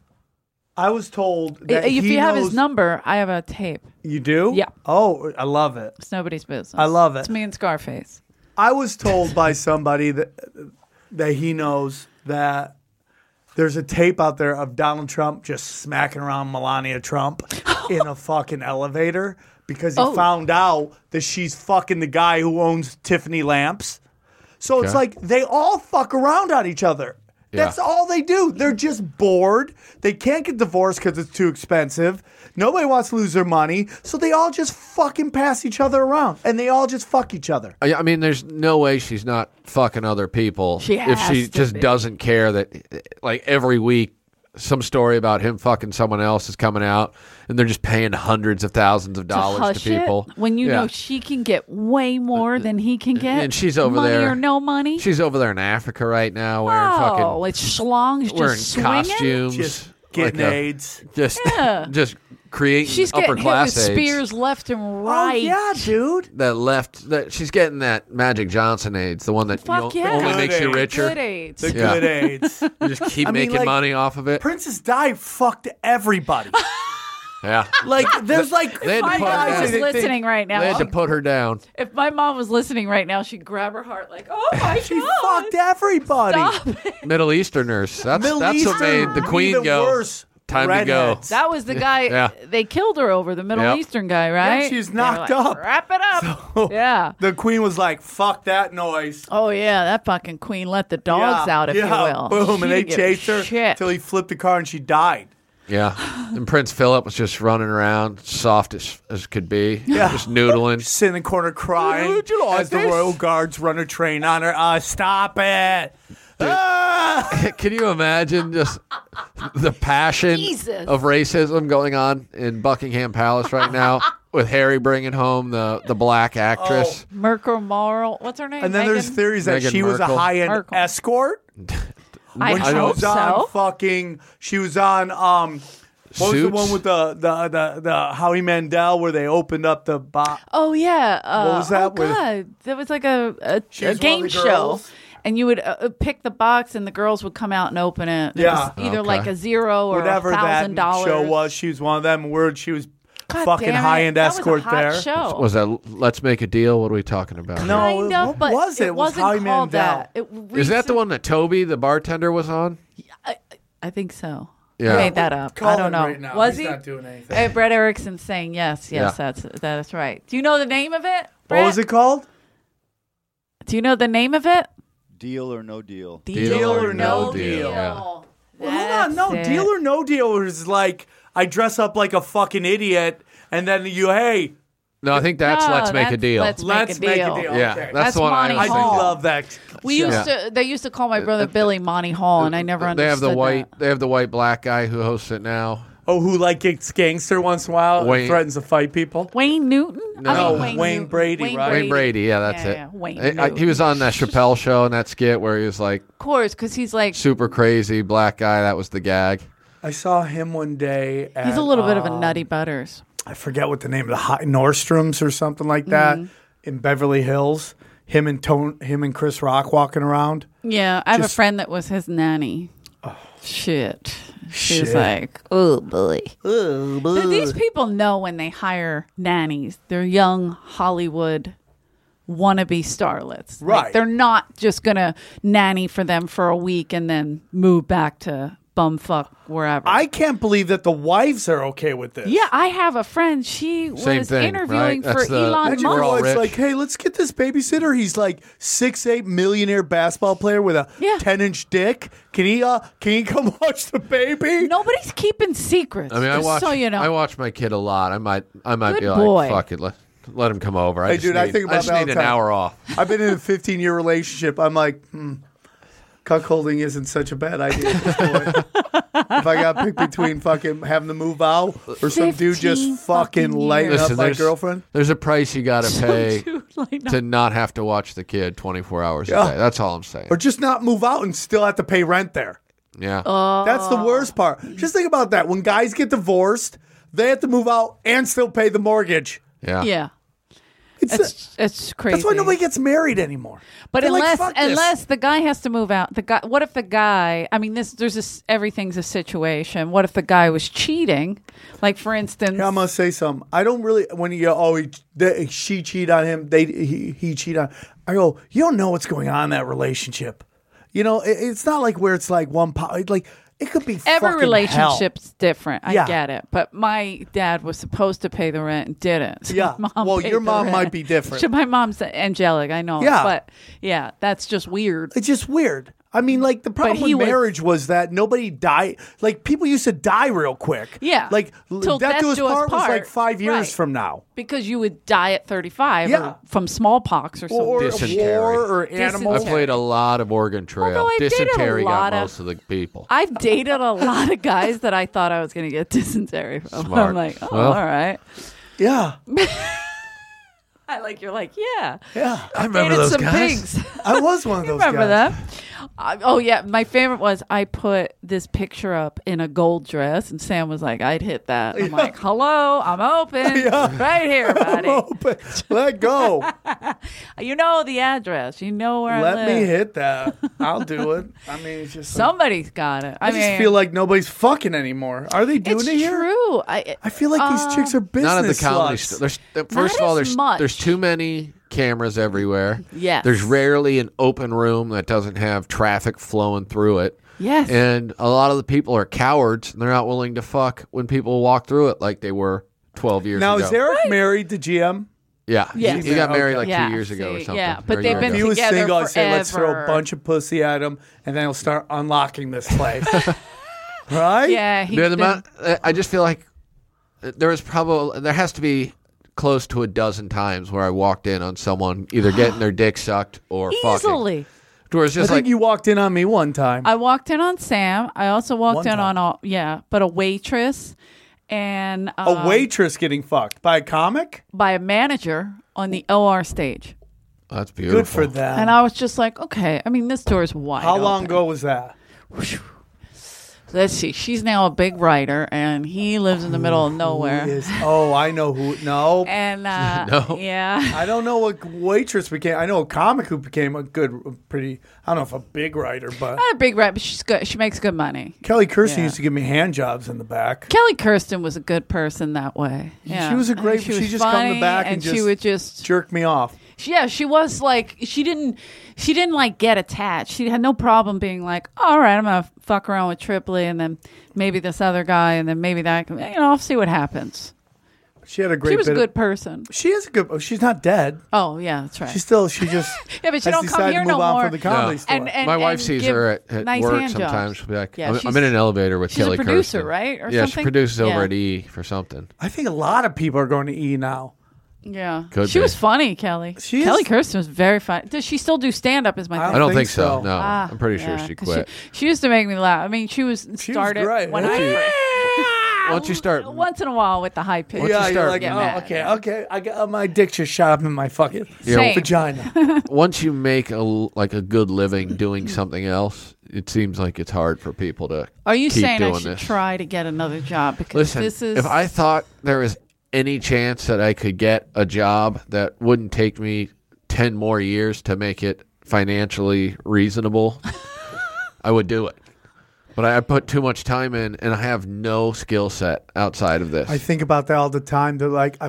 I was told that If he you have knows, his number, I have a tape. You do? Yeah. Oh, I love it. It's nobody's business. I love it. It's me and Scarface. I was told by somebody that he knows that there's a tape out there of Donald Trump just smacking around Melania Trump in a fucking elevator because he found out that she's fucking the guy who owns Tiffany lamps. So it's Okay. like they all fuck around on each other. That's Yeah. all they do. They're just bored. They can't get divorced because it's too expensive. Nobody wants to lose their money. So they all just fucking pass each other around. And they all just fuck each other. I mean, there's no way she's not fucking other people. She if she has to just be. doesn't care that, like every week, some story about him fucking someone else is coming out, and they're just paying hundreds of thousands of dollars hush to people. it when you Yeah. know she can get way more than he can get, and she's over money there. or no money. She's over there in Africa right now, wearing oh, fucking, it's schlongs wearing just swinging. costumes, Just getting like a- AIDS. just, Yeah. just creating She's upper getting hit with class AIDS. spears left and Oh, right. yeah, dude. That she's getting that Magic Johnson AIDS, the one that Fuck you yeah. only Good makes you AIDS. richer. Good AIDS. The Yeah. good AIDS. You just keep I mean, making like, money off of it. Princess Di fucked everybody. Yeah. Like, there's like They had to My put her mom down. was they think- listening right now. They had to put her down. If my mom was listening right now, she'd grab her heart like, "Oh my She god!" fucked everybody. Stop it. Middle Easterners. That's Middle what Eastern, made the queen even go. worse, Time to go. redheads. That was the guy Yeah. they killed her over, the Middle Yep. Eastern guy, right? she was They were knocked like, up. Wrap it up. Yeah. The queen was like, fuck that noise. Oh yeah, that fucking queen let the dogs out, if you will. Boom. She And they didn't give a chased her shit. until he flipped the car and she died. Yeah. And Prince Philip was just running around, soft as could be. Yeah. Just noodling. Sitting in the corner crying Would you like as the this? royal guards run a train on her. Stop it. Ah! Can you imagine just the passion Jesus. of racism going on in Buckingham Palace right now with Harry bringing home the black actress? Merkel Morrill. What's her name? And then there's Meghan? theories that Meghan she was a Merkel. high-end Merkel. escort. I When she hope was on so. fucking, she was on what was the Suits? one with the Howie Mandel where they opened up the box? Oh yeah. What was that Oh with- god, that was like a She was one of game the show. girls? And you would pick the box, and the girls would come out and open it. It Yeah. was either Okay. like a $0 or Whatever that $1,000 show was, she was one of them. Word, she was God fucking damn it. high-end That was a escort hot there. Show. Was that Let's Make a Deal? What are we talking about? No. Kind of, what but was it? It was wasn't Howie called Mandel. that. Is that the one that Toby, the bartender, was on? I think so. Yeah. I made that up. Call I don't him know. right now. Was He's he? not doing anything. Hey, Brett Erickson's saying yes. Yes, Yeah. that's right. Do you know the name of it? What Brett? was it called? Do you know the name of it? Deal or no deal? Deal or No Deal. Yeah. Well, hold on. No, Deal or No Deal is like I dress up like a fucking idiot and then hey, No, I think that's No, Let's Make a that's Deal. Let's let's make a deal. yeah, Okay. that's the one Monty I was I do Hall. thinking. love that. We show. used to. They used to call my brother Billy Monty Hall, and I never They understood have the white. that. They have the white black guy who hosts it now. Oh, who like gets gangster once in a while and Wayne- threatens to fight people? Wayne Newton? No, Wayne Wayne Newton. Brady, right? Wayne Brady, yeah, that's Yeah, it. yeah, Wayne He was on that Chappelle show in that skit where he was like Of course, because he's like super crazy black guy. That was the gag. I saw him one day. At, he's a little bit of a nutty butters. I forget what the name of the Nordstrom's or something like that in Beverly Hills. Him and Chris Rock walking around. Yeah, I have a Just- friend that was his nanny. Shit. She was Shit. like, oh, boy. Ugh, These people know when they hire nannies, they're young Hollywood wannabe starlets. Like, Right. they're not just going to nanny for them for a week and then move back to bumfuck wherever. I can't believe that the wives are okay with this. Yeah, I have a friend. She Same was thing, interviewing right? for That's the- Elon Imagine We're your all Musk. wife's rich. like, hey, let's get this babysitter. He's like 6'8" millionaire basketball player with a Yeah. 10-inch dick. Can he come watch the baby? Nobody's keeping secrets. I mean, I just watch. so you know. I watch my kid a lot. I might Good be boy. like, fuck it, let him come over. Hey, just dude, I need, think about just that all need the an time. hour off. I've been in a 15-year relationship. I'm like, cuckolding isn't such a bad idea at this point. If I got picked between fucking having to move out or some dude 15 just fucking fucking lighting years. up my girlfriend. There's a price you got to pay Dude, like, no. to not have to watch the kid 24 hours Yeah. a day. That's all I'm saying. Or just not move out and still have to pay rent there. Yeah. That's the worst part. Just think about that. When guys get divorced, they have to move out and still pay the mortgage. yeah. Yeah. It's It's crazy. that's why nobody gets married anymore. But They're like, unless "Fuck this." unless the guy has to move out, the guy. What if the guy? I mean, everything's a situation. What if the guy was cheating? Like for instance, Yeah, I'm gonna say something. I don't really when you go, she cheat on him, he cheat on. I go, you don't know what's going on in that relationship. You know, it's not like where it's like like it could be every fucking relationship's different. I Yeah. get it. But my dad was supposed to pay the rent and didn't. So Yeah. my mom Well, paid your the mom rent. might be different. So my mom's angelic. I know. Yeah. But yeah, that's just weird. It's just weird. I mean, like the problem he with was- marriage was that nobody died. Like people used to die real quick. Yeah. like Till death do us part was like part. 5 years Right. from now. Because you would die at 35 Yeah. or from smallpox or something. Or Dysentery. war or animal. I played a lot of Oregon Trail. Although I dated a Dysentery lot got of- most of the people. I've dated a lot of guys that I thought I was going to get dysentery from. Smart. I'm like, oh, Well. all right. Yeah, You're like, yeah. yeah. I remember Dated those some guys. pigs. I was one of those Remember guys. that? Oh yeah, my favorite was I put this picture up in a gold dress, and Sam was like, "I'd hit that." I'm like, "Hello, I'm open, right here, buddy. Open. Let go. You know the address. You know where I Let live. me hit that. I'll do it. I mean, it's just. Somebody's got it. I just feel like nobody's fucking anymore. Are they doing it's it here? true. I feel like these chicks are business Not at the comedy sluts. store. First of all, as much. there's too many cameras everywhere. Yes. There's rarely an open room that doesn't have traffic flowing through it. Yes. And a lot of the people are cowards and they're not willing to fuck when people walk through it like they were 12 years Now ago. is Eric married to GM? Yeah. Yes. He got married like Yeah, 2 years ago or see, something. yeah, or but a they've year been If he ago. was together single, I'd say let's throw forever. a bunch of pussy at him, and then he'll start unlocking this place. Right? Yeah, he's Yeah, the been- amount, I just feel like there has to be close to a dozen times where I walked in on someone either getting their dick sucked or fucking. easily. Where it's I just think like, you walked in on me one time. I walked in on Sam. I also walked One in time. on but a waitress and a waitress getting fucked by a comic? by a manager on the OR stage. that's beautiful. Good for them. And I was just like, okay. I mean, this door's wide. How long open. ago was that? Let's see. She's now a big writer, and he lives in the middle of Who nowhere. is- oh, I know who. No. And No. yeah, I don't know what waitress became. I know a comic who became a pretty, I don't know if a big writer, but not a big writer, but she's good. She makes good money. Kelly Kirsten Yeah. used to give me hand jobs in the back. Kelly Kirsten was a good person that way. Yeah. She was a I think great- She, she was just come in the funny, back and she just would just Jerk me off. Yeah, she was like she didn't like get attached. She had no problem being like, all right, I'm gonna fuck around with Tripoli and then maybe this other guy and then maybe that. I'll see what happens. She had a great She was a bit good person. She is a good. Oh, she's not dead. Oh yeah, that's right. She just Yeah, but she has don't come decided here to move no on more. from the comedy No. store. And My wife sees give her at nice work hand sometimes. jobs. She'll be like, Yeah, I'm in an elevator with she's a Kelly producer, Kirsten. right, or yeah, something? she produces over Yeah. at E for something. I think a lot of people are going to E now. Yeah, Could she be. was funny. Kelly. She Kelly is- Kirsten was very funny. Does she still do stand up? Is my I I don't think think so. so. No, Ah, I'm pretty sure yeah, she 'cause quit. She used to make me laugh. I mean, she was She started was great. when Once you- Once you start, once in a while with the high pitch. Once you Yeah, you're start- like, Get oh, mad. okay. I got my dick just shot up in my fucking Same. vagina. once you make a good living doing something else, it seems like it's hard for people to. Are you keep saying I doing should this. try to get another job? Because Listen, this is if I thought there was any chance that I could get a job that wouldn't take me 10 more years to make it financially reasonable, I would do it. But I put too much time in, and I have no skill set outside of this. I think about that all the time.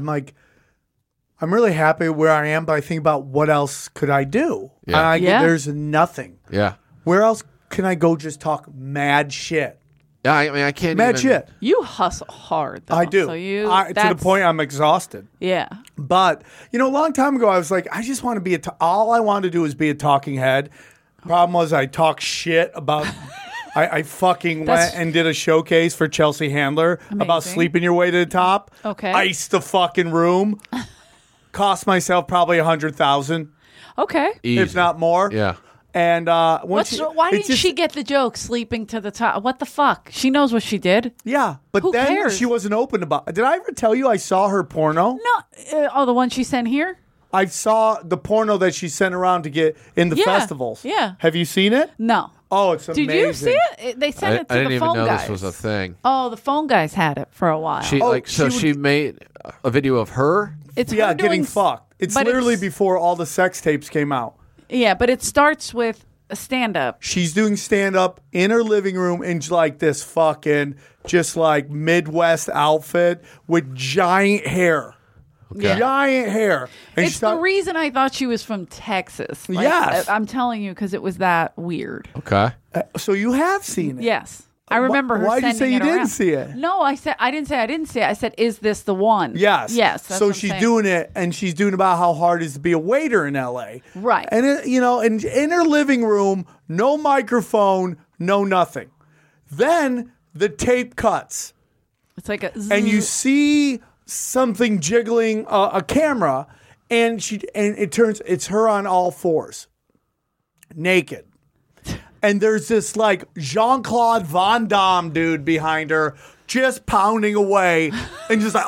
I'm really happy where I am, but I think about what else could I do? Yeah. And there's nothing. Yeah. Where else can I go just talk mad shit? Yeah, I mean, I can't Mad even... shit. You hustle hard, though. I do. So to the point I'm exhausted. Yeah. But, a long time ago, I was like, I just want to be all I wanted to do was be a talking head. Problem was I talk shit about... I fucking went and did a showcase for Chelsea Handler about sleeping your way to the top. Okay. Iced the fucking room. Cost myself probably $100,000. Okay. Easy. If not more. Yeah. And Why didn't she get the joke sleeping to the top? What the fuck? She knows what she did. Yeah, but Who then cares? she wasn't open about. Did I ever tell you I saw her porno? No. The one she sent here? I saw the porno that she sent around to get in the festivals. Yeah. Have you seen it? No. Oh, it's amazing. Did you see it? They sent it to I didn't the even phone know guys. this was a thing. Oh, the phone guys had it for a while. She made a video of her. It's Yeah, her getting doing fucked. It's but literally it's- before all the sex tapes came out. Yeah, but it starts with a stand-up. She's doing stand-up in her living room in like this fucking just like Midwest outfit with giant hair. Yeah. Giant hair. And It's the reason I thought she was from Texas. Like, Yes. I'm telling you, because it was that weird. Okay. So you have seen it. Yes. I remember her Why'd you sending say you it didn't around. see it? No, I didn't say I didn't see it. I said, is this the one? Yes. Yes. That's So what I'm she's saying. doing it, and she's doing about how hard it is to be a waiter in L.A. Right. And in her living room, no microphone, no nothing. Then the tape cuts, It's like a and you see something jiggling a camera, and it's her on all fours, naked. And there's this like Jean-Claude Van Damme dude behind her just pounding away and just like,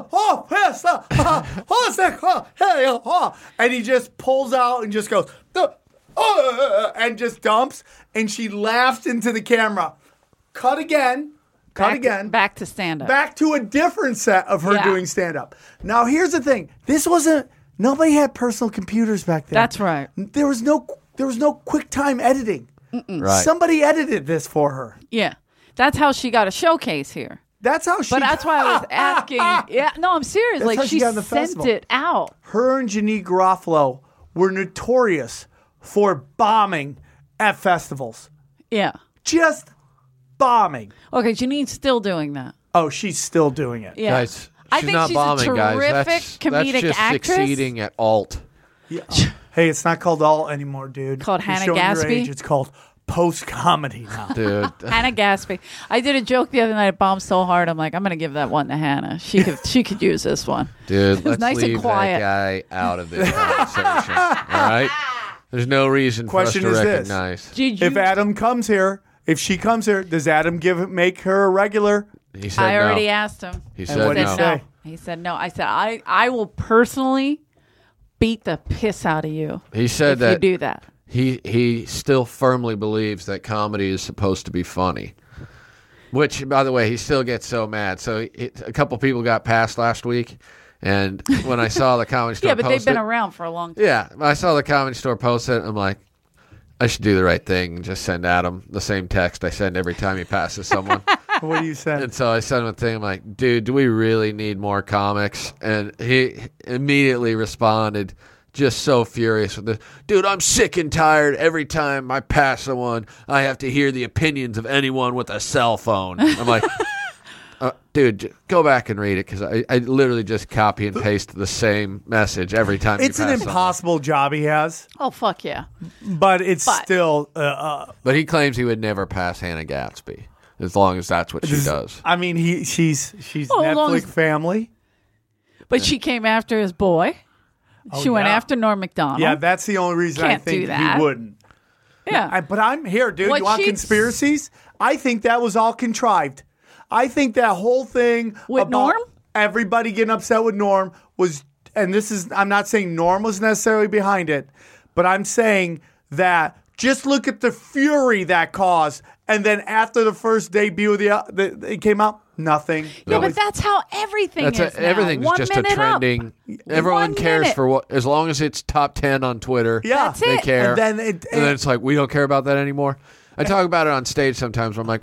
and he just pulls out and just goes, and just dumps. And she laughs into the camera. Cut again. back to stand-up. Back to a different set of her doing stand-up. Now, here's the thing. Nobody had personal computers back then. That's right. There was no QuickTime editing. Right. Somebody edited this for her. Yeah. That's how she got a showcase here. That's how she. But that's why I was asking. Yeah, no, I'm serious. That's like how she she got in the sent festival. it out. Her and Janine Garofalo were notorious for bombing at festivals. Yeah. Just bombing. Okay, Janine's still doing that. Oh, she's still doing it. Yeah. Guys, I she's think not she's bombing, a guys. terrific That's comedic just actress. succeeding at alt. Yeah. Hey, it's not called alt anymore, dude. Called You're Hannah showing your Gatsby? age. It's called post-comedy now. Dude. Hannah Gatsby. I did a joke the other night. It bombed so hard. I'm like, I'm gonna give that one to Hannah. She could use this one. Dude, was let's nice and leave quiet. that guy out of this conversation. All right? There's no reason Question for us is to this. recognize. Did you? If Adam comes here, if she comes here, does Adam make her a regular? He said I already no. asked him. He And said what did no. he say? He said no. I said I will personally beat the piss out of you He said if that you do that. he still firmly believes that comedy is supposed to be funny. Which, by the way, he still gets so mad. So a couple people got passed last week, and when I saw the Comedy Store Yeah, but post they've been it- around for a long time. Yeah, I saw the Comedy Store post it, and I'm like, I should do the right thing and just send Adam the same text I send every time he passes someone. What do you say? And so I sent him a thing. I'm like, dude, do we really need more comics? And he immediately responded, just so furious with this. Dude, I'm sick and tired. Every time I pass someone, I have to hear the opinions of anyone with a cell phone. I'm like, dude, go back and read it because I literally just copy and paste the same message every time. It's you an pass someone. impossible job he has, Oh fuck yeah! but it's still. But he claims he would never pass Hannah Gatsby as long as that's what she does. I mean, she's Oh, as long Netflix as- family. But she came after his boy. She went yeah. after Norm Macdonald. Yeah, that's the only reason I Can't do think that. he wouldn't. yeah. But I'm here, dude. What You want she's- conspiracies? I think that was all contrived. I think that whole thing With about Norm? everybody getting upset with Norm was, and this is, I'm not saying Norm was necessarily behind it, but I'm saying that just look at the fury that caused, and then after the first debut of it came out, nothing. Yeah, but that's how everything That's is now. everything's 1 just a minute up. trending. Everyone 1 cares minute. for what, as long as it's top 10 on Twitter. Yeah. That's they it. care. And then and then it's like we don't care about that anymore. I talk about it on stage sometimes. Where I'm like,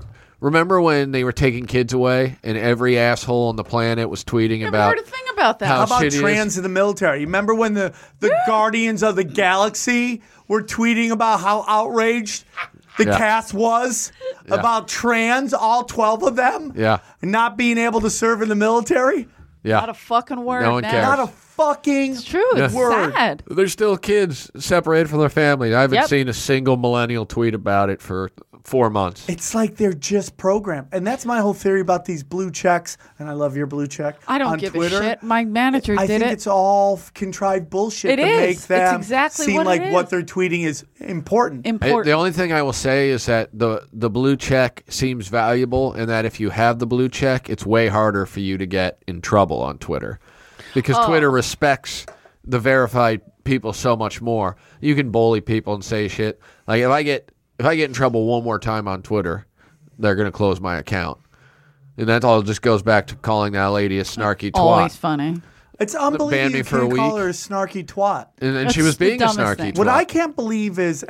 Remember when they were taking kids away and every asshole on the planet was tweeting Never about heard a thing about that. how How about shitty it is? trans in the military? You remember when the Guardians of the Galaxy were tweeting about how outraged the Yeah. cast was about trans, all 12 of them, Yeah. not being able to serve in the military? Yeah. Not a fucking word. No one now. cares. Not a fucking It's true. It's word. sad. They're still kids separated from their family. I haven't Yep. seen a single millennial tweet about it for 4 months. It's like they're just programmed. And that's my whole theory about these blue checks. And I love your blue check. I don't on give Twitter. a shit. My manager I did think it. it's all contrived bullshit It to is. make It's them exactly seem what like it what is. they're tweeting is important. Important. The only thing I will say is that the blue check seems valuable, and that if you have the blue check, it's way harder for you to get in trouble on Twitter, because Twitter respects the verified people so much more. You can bully people and say shit. Like if I get in trouble one more time on Twitter, they're going to close my account, and that all just goes back to calling that lady a snarky twat. Always funny. It's unbelievable banned me you for a can't call week. her a snarky twat. And she That's was the being a dumbest snarky thing. twat. What I can't believe is,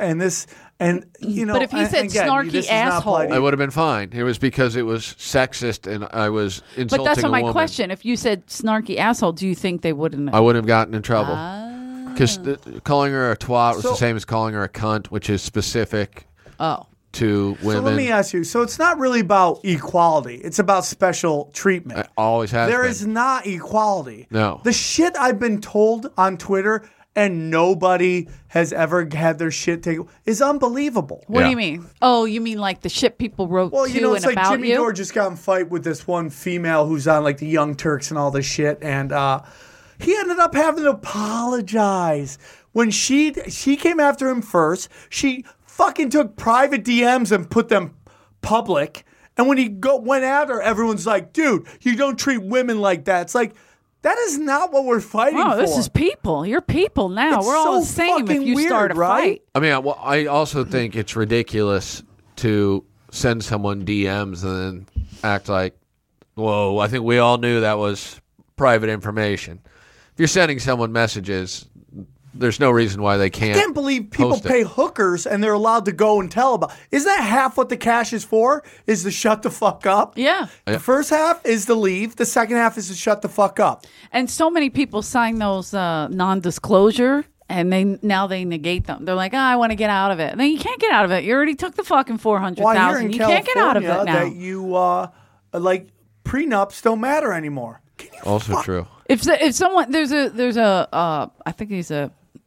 you know, But if he and said again, snarky this does not apply to asshole- I you. would have been fine. It was because it was sexist and I was insulting But that's a not my woman. question. If you said snarky asshole, do you think they wouldn't? I wouldn't have gotten in trouble. Ah. Because calling her a twat was So- the same as calling her a cunt, which is specific Oh. to So women. let me ask you. So it's not really about equality. It's about special treatment. It always has There been. is not equality. No. The shit I've been told on Twitter and nobody has ever had their shit taken is unbelievable. What do Yeah. you mean? Oh, you mean like the shit people wrote Well, to you know, and it's like about Jimmy you? Dore just got in a fight with this one female who's on like the Young Turks and all this shit, and he ended up having to apologize when she came after him first. She fucking took private DMs and put them public, and when he went at her, everyone's like, "Dude, you don't treat women like that." It's like that is not what we're fighting Oh, for. this is people. You're people now. It's We're all so the same if fucking you weird, start a right? fight. I mean, I also think it's ridiculous to send someone DMs and then act like, whoa, I think we all knew that was private information. If you're sending someone messages, there's no reason why they I can't. can't believe people post it. pay hookers and they're allowed to go and tell about. Isn't that half what the cash is for? Is to shut the fuck up? Yeah. The first half is to leave. The second half is to shut the fuck up. And so many people sign those non-disclosure, and they negate them. They're like, I want to get out of it. And then you can't get out of it. You already took the fucking Well, I hear $400,000. in You can't get out of California it now. that you like prenups don't matter anymore. Can you Also true. If someone there's a I think he's an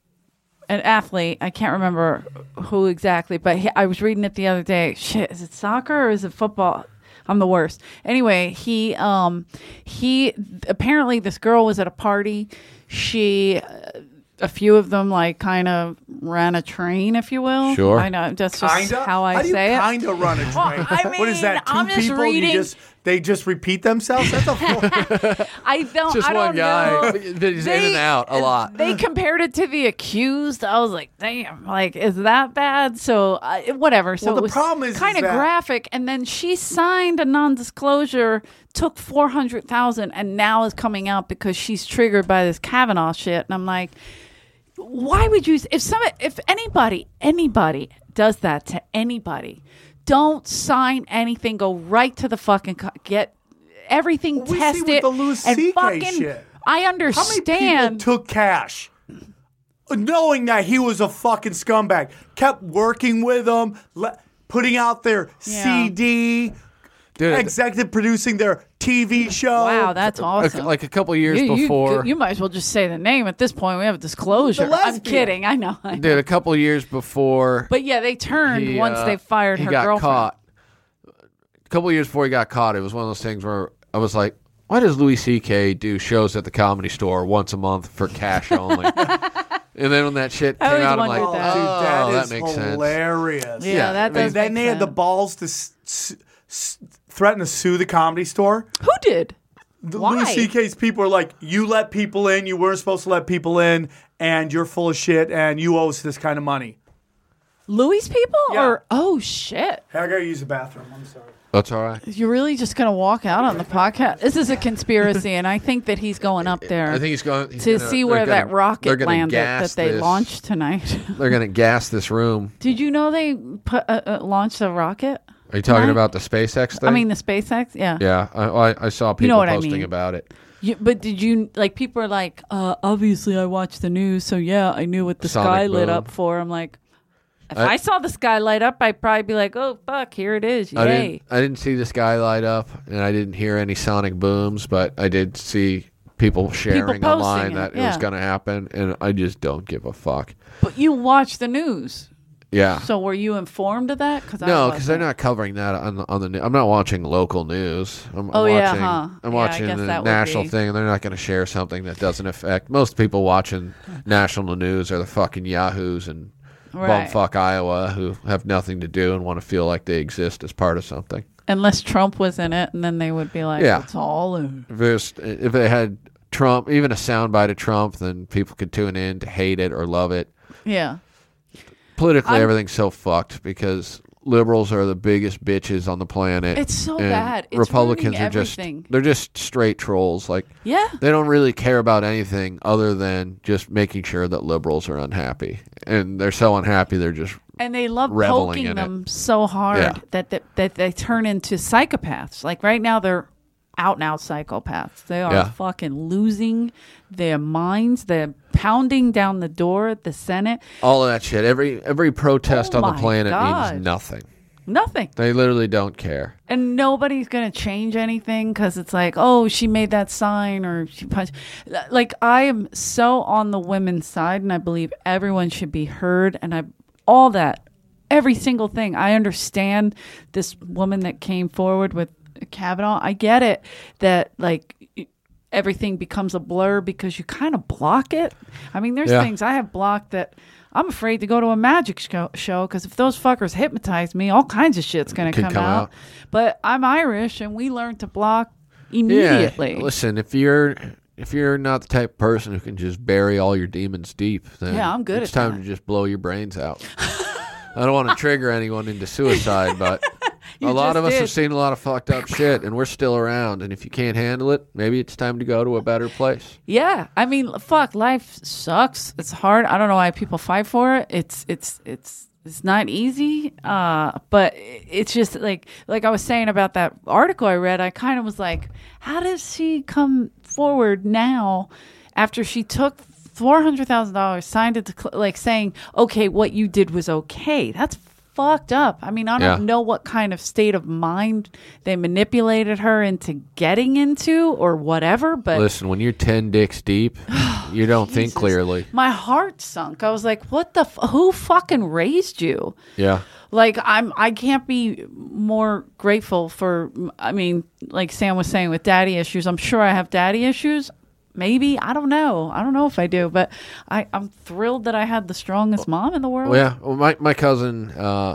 athlete. I can't remember who exactly, but I was reading it the other day. Shit, is it soccer or is it football? I'm the worst. Anyway, he apparently this girl was at a party. She a few of them like kind of ran a train, if you will. Sure. I know that's just kinda? how I do say you it. kinda run a train? I What is that? mean, 2 I'm just people? reading- They just repeat themselves? That's a I don't. Just I don't one guy. know. He's in and out a lot. They compared it to The Accused. I was like, damn, like, is that bad? So, whatever. So Well, the it was problem is kind of that- graphic. And then she signed a non-disclosure, took $400,000, and now is coming out because she's triggered by this Kavanaugh shit. And I'm like, why would you? If anybody does that to anybody, don't sign anything. Go right to the fucking get everything Well, we see tested with the Louis and CK fucking. shit. I How many understand. people took cash knowing that he was a fucking scumbag? Kept working with him, putting out their Yeah. CD, Dude, executive producing their TV show. Wow, that's awesome. like a couple years before. you might as well just say the name at this point. We have a disclosure. The I'm lesbian. kidding. I know. Dude, a couple years before. But yeah, they turned he, once they fired he her got girlfriend. caught. A couple years before he got caught, it was one of those things where I was like, why does Louis C.K. do shows at the Comedy Store once a month for cash only? And then when that shit I came always out, I'm like, wondered Oh, that. dude, that is makes sense. hilarious. Yeah, that And does then make they had the sense. balls to threaten to sue the Comedy Store. Who did? The Why? Louis C.K.'s people are like, you let people in, you weren't supposed to let people in, and you're full of shit, and you owe us this kind of money. Louis people? Yeah. Or oh shit. Hey, I gotta use the bathroom. I'm sorry. That's all right. You're really just gonna walk out on the podcast? This is a conspiracy, and I think that he's going up there I think he's going to see where that they're rocket gonna landed gas that they this- launched tonight. They're going to gas this room. Did you know they launched a rocket? Are you talking Right. about the SpaceX thing? I mean, the SpaceX. Yeah. yeah, I saw people You know what I posting mean. about it. But did you like? People are like, obviously, I watched the news, so yeah, I knew what the Sonic sky lit boom. up for. I'm like, if I saw the sky light up, I'd probably be like, oh fuck, here it is, yay! I didn't see the sky light up, and I didn't hear any sonic booms, but I did see people sharing posting online it, that it yeah. was going to happen, and I just don't give a fuck. But you watch the news, Yeah. so were you informed of that? Cause No, because they're not covering that on the news. I'm not watching local news. I'm Oh, yeah, watching, huh? I'm Yeah, I watching guess the that would national be- thing, and they're not going to share something that doesn't affect most people watching national news are the fucking yahoos and Right. bumfuck Iowa who have nothing to do and want to feel like they exist as part of something. Unless Trump was in it, and then they would be like, Yeah. it's all If they had Trump, even a soundbite of Trump, then people could tune in to hate it or love it. yeah. Politically, everything's so fucked because liberals are the biggest bitches on the planet. It's so and bad. It's Republicans ruining are just everything. they're just straight trolls. Like Yeah. they don't really care about anything other than just making sure that liberals are unhappy, and they're so unhappy they're just And they love reveling poking in it. them so hard Yeah. that they turn into psychopaths. Like right now, they're out and out psychopaths. They are Yeah. fucking losing their minds. They're pounding down the door at the Senate. all of that shit. Every protest Oh on the my planet God. means nothing. Nothing. They literally don't care. And nobody's going to change anything because it's like, oh, she made that sign or she punched. Like, I am so on the women's side, and I believe everyone should be heard. And all that, every single thing. I understand this woman that came forward with Kavanaugh. I get it that, like, everything becomes a blur because you kind of block it. I mean, there's Yeah. things I have blocked that I'm afraid to go to a magic show because if those fuckers hypnotize me, all kinds of shit's going to Could come out. But I'm Irish, and we learn to block immediately. Yeah. Listen, if you're not the type of person who can just bury all your demons deep, then Yeah, I'm good it's at time that. to just blow your brains out. I don't want to trigger anyone into suicide, but a lot just of us did. have seen a lot of fucked up shit, and we're still around. And if you can't handle it, maybe it's time to go to a better place. Yeah, I mean, fuck, life sucks. It's hard. I don't know why people fight for it. It's not easy. But it's just like I was saying about that article I read. I kind of was like, how does she come forward now after she took $400,000, signed it to like saying, okay, what you did was okay? That's fucked up. I mean, I don't Yeah. know what kind of state of mind they manipulated her into getting into or whatever, but Listen, when you're 10 dicks deep, you don't think Jesus. clearly. My heart sunk. I was like, what the who fucking raised you? Yeah. Like I can't be more grateful for, I mean, like Sam was saying with daddy issues, I'm sure I have daddy issues. Maybe. I don't know if I do, but I'm thrilled that I had the strongest mom in the world. Well, yeah. Well, my cousin,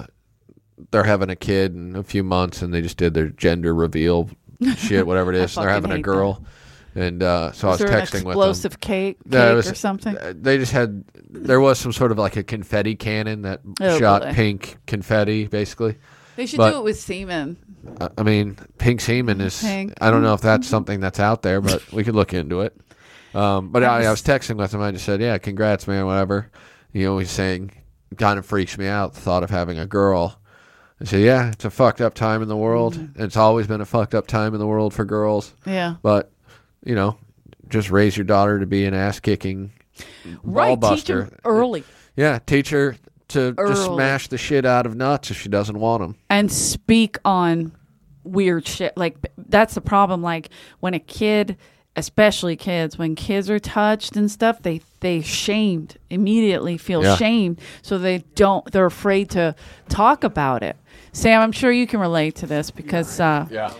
they're having a kid in a few months, and they just did their gender reveal shit, whatever it is. They're fucking having a hate girl, and so I was Is there an texting with them. explosive cake No, it or was- something? They just had. There was some sort of like a confetti cannon that Oh, shot boy. pink confetti, basically. They should but- do it with semen. I mean, pink semen is. Pink. I don't know if that's something that's out there, but we could look into it. But I was texting with him. I just said, "Yeah, congrats, man. Whatever." You know, he's saying, kind of freaks me out the thought of having a girl. I said, "Yeah, it's a fucked up time in the world. It's always been a fucked up time in the world for girls. Yeah. But you know, just raise your daughter to be an ass kicking ball Right. Teach buster them early. Yeah, teach her to just Early. smash the shit out of nuts if she doesn't want them. And speak on weird shit. Like, that's the problem. Like, when a kid, especially kids, when kids are touched and stuff, they shamed, immediately feel Yeah. shamed. So they're afraid to talk about it. Sam, I'm sure you can relate to this because, Yeah.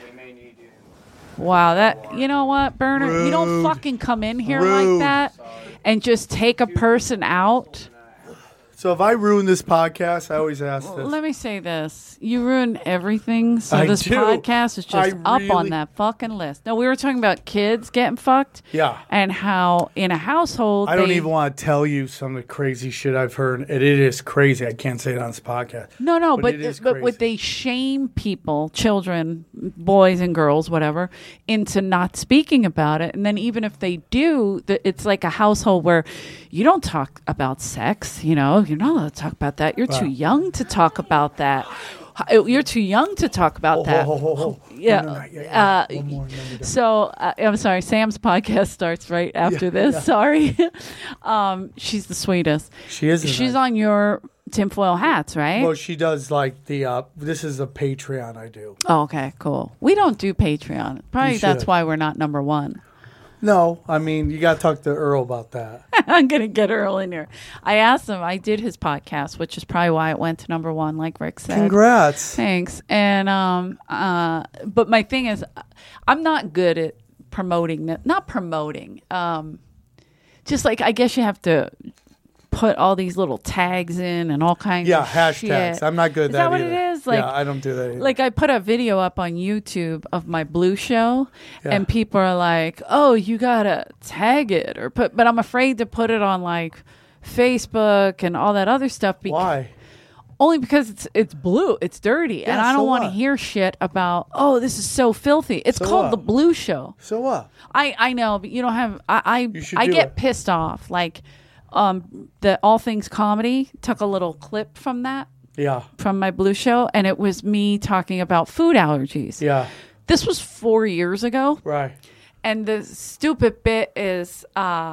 wow, that, you know what, Berner, you don't fucking come in here like Rude. that and just take a person out. So if I ruin this podcast, I always ask this. Let me say this. You ruin everything, so I this do. podcast is just I up on really- that fucking list. No, we were talking about kids getting fucked. Yeah. And how in a household I don't they- even want to tell you some of the crazy shit I've heard. It is crazy. I can't say it on this podcast. No, But but it is but would crazy. they shame people, children, boys and girls, whatever, into not speaking about it? And then even if they do, it's like a household where you don't talk about sex. You know, you're not allowed to talk about that. You're too young to talk about that. You're too young to talk about that. Yeah. No, yeah. One more, and then we're done. So I'm sorry. Sam's podcast starts right after this. yeah. Sorry. She's the sweetest. She is. She's on your tinfoil hats, right? Well, she does like the. This is a Patreon I do. Oh, okay, cool. We don't do Patreon. Probably You that's should. why we're not number one. No, I mean you got to talk to Earl about that. I'm gonna get Earl in here. I asked him. I did his podcast, which is probably why it went to number one, like Rick said. Congrats. Thanks. And but my thing is, I'm not good at promoting that. Not promoting. Just like I guess you have to put all these little tags in and all kinds Yeah, of hashtags. shit. I'm not good at Is that. that what either. it is? Like, yeah, I don't do that. Either. Like I put a video up on YouTube of my Blue show, Yeah. and people are like, "Oh, you gotta tag it or put," but I'm afraid to put it on like Facebook and all that other stuff. Why? Only because it's blue, it's dirty, and Yeah, I don't so want to what? hear shit about. Oh, this is so filthy. It's So called what? the Blue Show. So what? I know, but you don't have. You should I do get it. pissed off. Like, the All Things Comedy took a little clip from that. Yeah. From my Blue show, and it was me talking about food allergies. Yeah. This was 4 years ago, Right. and the stupid bit is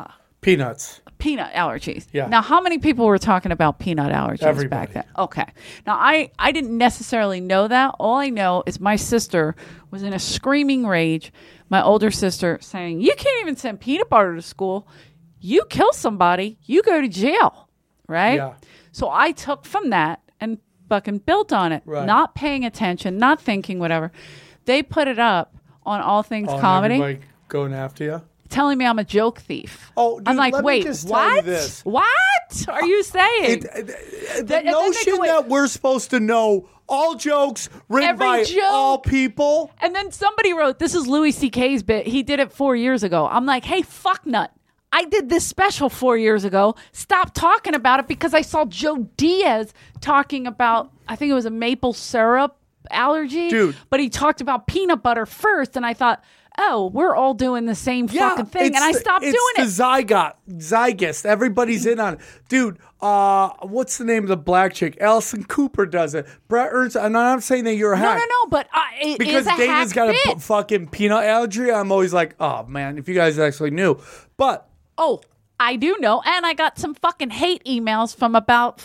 Peanuts. peanut allergies. Yeah. Now, how many people were talking about peanut allergies Everybody. back then? Okay. Now, I didn't necessarily know that. All I know is my sister was in a screaming rage. My older sister saying, "You can't even send peanut butter to school. You kill somebody, you go to jail." Right? Yeah. So I took from that and fucking built on it, Right. not paying attention, not thinking, whatever. They put it up on All Things Oh, Comedy, everybody going after you. telling me I'm a joke thief. Oh, dude, I'm like, let me wait, just tell you what? this. What are you saying? The and then they notion go, that we're supposed to know all jokes written Every by joke. all people. And then somebody wrote, "This is Louis C.K.'s bit. He did it 4 years ago." I'm like, hey, fucknut. I did this special 4 years ago. Stop talking about it because I saw Joe Diaz talking about, I think it was a maple syrup allergy. Dude. But he talked about peanut butter first. And I thought, oh, we're all doing the same fucking thing. And I stopped doing it. It's the Zygist. Everybody's in on it. Dude, what's the name of the black chick? Allison Cooper does it. Brett Ernst, I'm not saying that you're a hack. No, but it Because is a Dana's hack got bit. a fucking peanut allergy. I'm always like, oh, man, if you guys actually knew. But Oh, I do know. And I got some fucking hate emails from about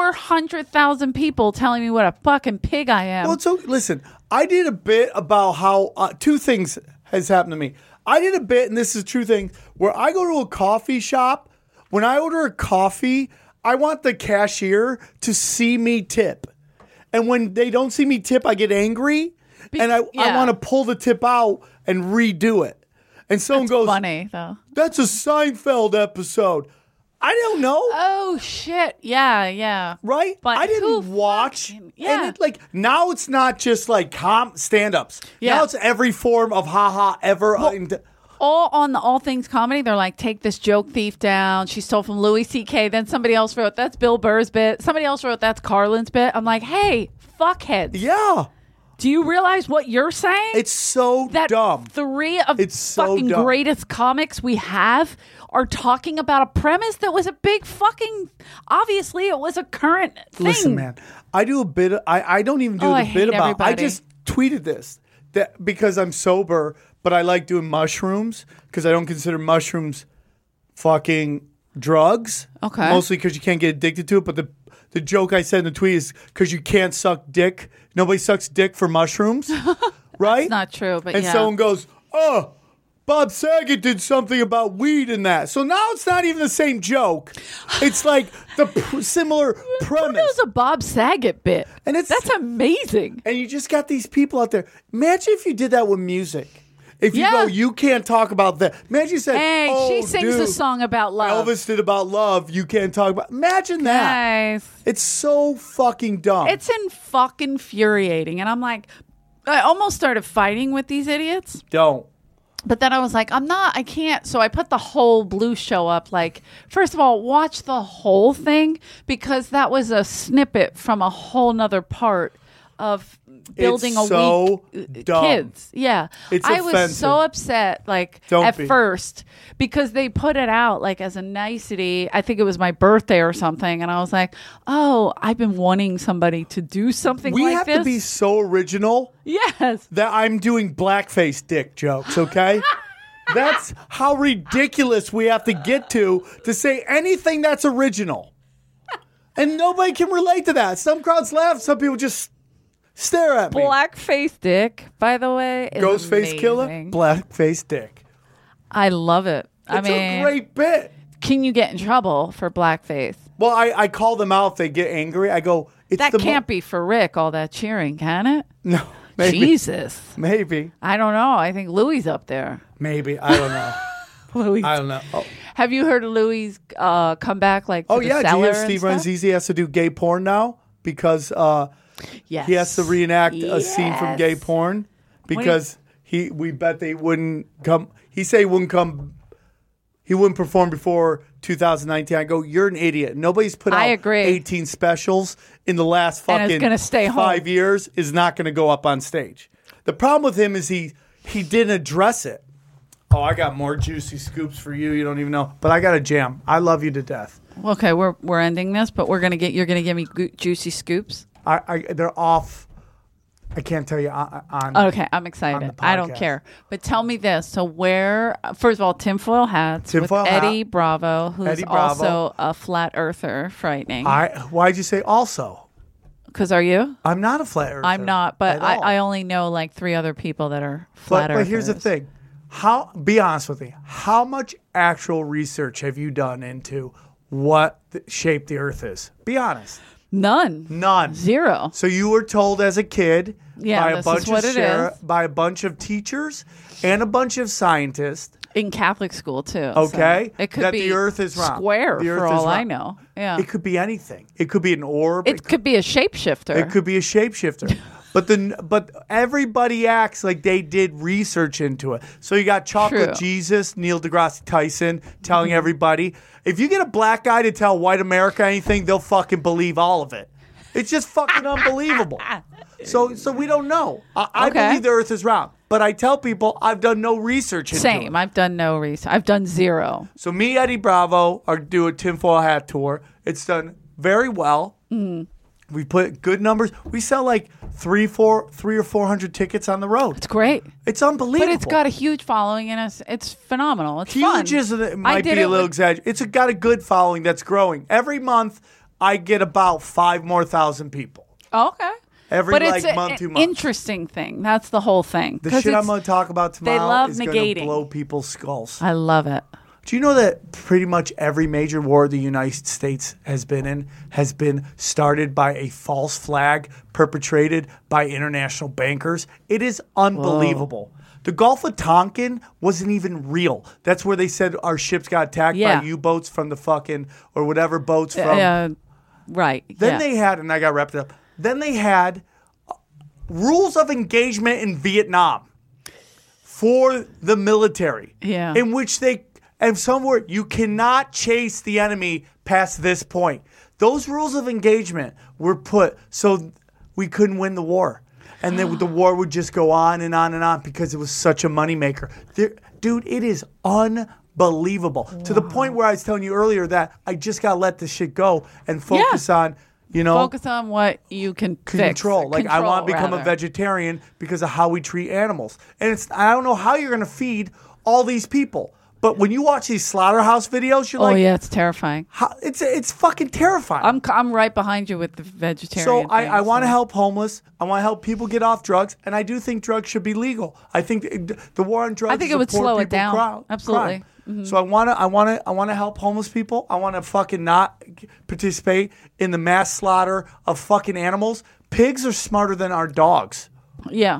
400,000 people telling me what a fucking pig I am. Well, so listen, I did a bit about how two things has happened to me. I did a bit, and this is a true thing, where I go to a coffee shop. When I order a coffee, I want the cashier to see me tip. And when they don't see me tip, I get angry. And I yeah. want to pull the tip out and redo it. And someone goes, Funny, though. "That's a Seinfeld episode." I don't know. Oh, shit. Yeah. Right? But I who didn't watch. fucking- yeah. And now it's not just like stand-ups. Yeah. Now it's every form of haha ever. All on the All Things Comedy, they're like, take this joke thief down. She stole from Louis C.K. Then somebody else wrote, that's Bill Burr's bit. Somebody else wrote, that's Carlin's bit. I'm like, hey, fuckheads. Yeah. Do you realize what you're saying? It's so that dumb. three of It's so fucking dumb. greatest comics we have are talking about a premise that was a big fucking, obviously it was a current thing. Listen, man, I do a bit. I don't even do Oh, I the bit hate about. I everybody. just tweeted this that because I'm sober, but I like doing mushrooms because I don't consider mushrooms fucking drugs. Okay. Mostly because you can't get addicted to it. But the joke I said in the tweet is because you can't suck dick. Nobody sucks dick for mushrooms, right? It's not true, but And yeah. someone goes, "Oh, Bob Saget did something about weed in that." So now it's not even the same joke. It's like the similar Who premise. knows a Bob Saget bit? And it's- That's amazing. And you just got these people out there. Imagine if you did that with music. If you Yeah. go, you can't talk about that. Imagine you said, Hey, "Oh, she sings a dude, song about love. Elvis did about love. You can't talk about." Imagine that. Nice. It's so fucking dumb. It's fucking infuriating. And I'm like, I almost started fighting with these idiots. don't. But then I was like, I can't. So I put the whole Blue show up. Like, first of all, watch the whole thing because that was a snippet from a whole nother part of building It's so weak dumb. kids. Yeah. It's I was offensive. so upset Don't at be. first because they put it out as a nicety. I think it was my birthday or something, and I was like, "Oh, I've been wanting somebody to do something We like have this." to be so original Yes. that I'm doing blackface dick jokes, okay? That's how ridiculous we have to get to say anything that's original. And nobody can relate to that. Some crowds laugh, some people just stare at me. Blackface dick, by the way, is Ghostface Killer, amazing. blackface dick. I love it. It's a great bit. Can you get in trouble for blackface? Well, I call them out if they get angry. I go, it's That the can't be for Rick, all that cheering, can it? No, maybe. Jesus. Maybe. I don't know. I think Louis up there. Maybe. I don't know. Louis. I don't know. Oh, Have you heard of Louis come back to oh the yeah. Do you cellar hear and Steve stuff? Ranzizi has to do gay porn now because Yes. he has to reenact a scene from gay Yes. porn because we bet they wouldn't come. He said he wouldn't come. He wouldn't perform before 2019. I go, you're an idiot. Nobody's put out I agree. 18 specials in the last And fucking it's gonna stay home. 5 years. Is not going to go up on stage. The problem with him is he didn't address it. Oh, I got more juicy scoops for you. You don't even know. But I got a jam. I love you to death. Okay, we're ending this, but you're gonna give me juicy scoops. They're off. I can't tell you on. Okay, I'm On excited. the I don't podcast. care. But tell me this. So first of all, tinfoil hats Tinfoil with hat. Eddie Bravo, who's Eddie Bravo. also a flat earther, frightening. Why'd you say also? Because are you? I'm not a flat earther. I'm not, but at all. I only know 3 other people that are flat earthers. But here's the thing. Be honest with me. How much actual research have you done into what shape the Earth is? Be honest. None. 0. So you were told as a kid Yeah, by a this bunch is what of it is. by a bunch of teachers and a bunch of scientists. In Catholic school too. Okay, So it could that be the Earth is round. square The Earth for is all I round. know. Yeah. It could be anything. It could be an orb. It could be a shapeshifter. It could be a shapeshifter. But everybody acts like they did research into it. So you got Chocolate True. Jesus, Neil deGrasse Tyson telling everybody, if you get a black guy to tell white America anything, they'll fucking believe all of it. It's just fucking unbelievable. So we don't know. I Okay. believe the Earth is round, but I tell people I've done no research into Same. it. I've done no research. I've done 0. So me, Eddie Bravo, are do a tinfoil hat tour. It's done very well. We put good numbers. We sell like 300 or 400 tickets on the road. It's great. It's unbelievable. But it's got a huge following and it's phenomenal. It's huge. fun. It might be a little exaggerated. It's got a good following that's growing. Every month, I get about 5,000 more people. Okay. Every but like it's month, an 2 months. interesting thing. That's the whole thing. The 'Cause shit I'm it's- going to talk about tomorrow love is going to negating. blow people's skulls. I love it. Do you know that pretty much every major war the United States has been started by a false flag perpetrated by international bankers? It is unbelievable. The Gulf of Tonkin wasn't even real. That's where they said our ships got attacked Yeah. by U-boats from the fucking, or whatever boats from. Right. Then yes. they had, and I got wrapped up, then they had rules of engagement in Vietnam for the military. Yeah. In which and somewhere you cannot chase the enemy past this point. Those rules of engagement were put so we couldn't win the war. And then the war would just go on and on and on because it was such a moneymaker. Dude, it is unbelievable. To the point where I was telling you earlier that I just got to let this shit go and focus on, focus on what you can control. Fix. Like I want to become a rather. vegetarian because of how we treat animals. And I don't know how you're going to feed all these people. But when you watch these slaughterhouse videos, you're like, yeah, it's terrifying. it's fucking terrifying. I'm right behind you with the vegetarian. So I want to thing, help homeless. I want to help people get off drugs, and I do think drugs should be legal. I think the war on drugs. I think is it a would poor slow it people down. Absolutely. crime. So I want to help homeless people. I want to fucking not participate in the mass slaughter of fucking animals. Pigs are smarter than our dogs. Yeah.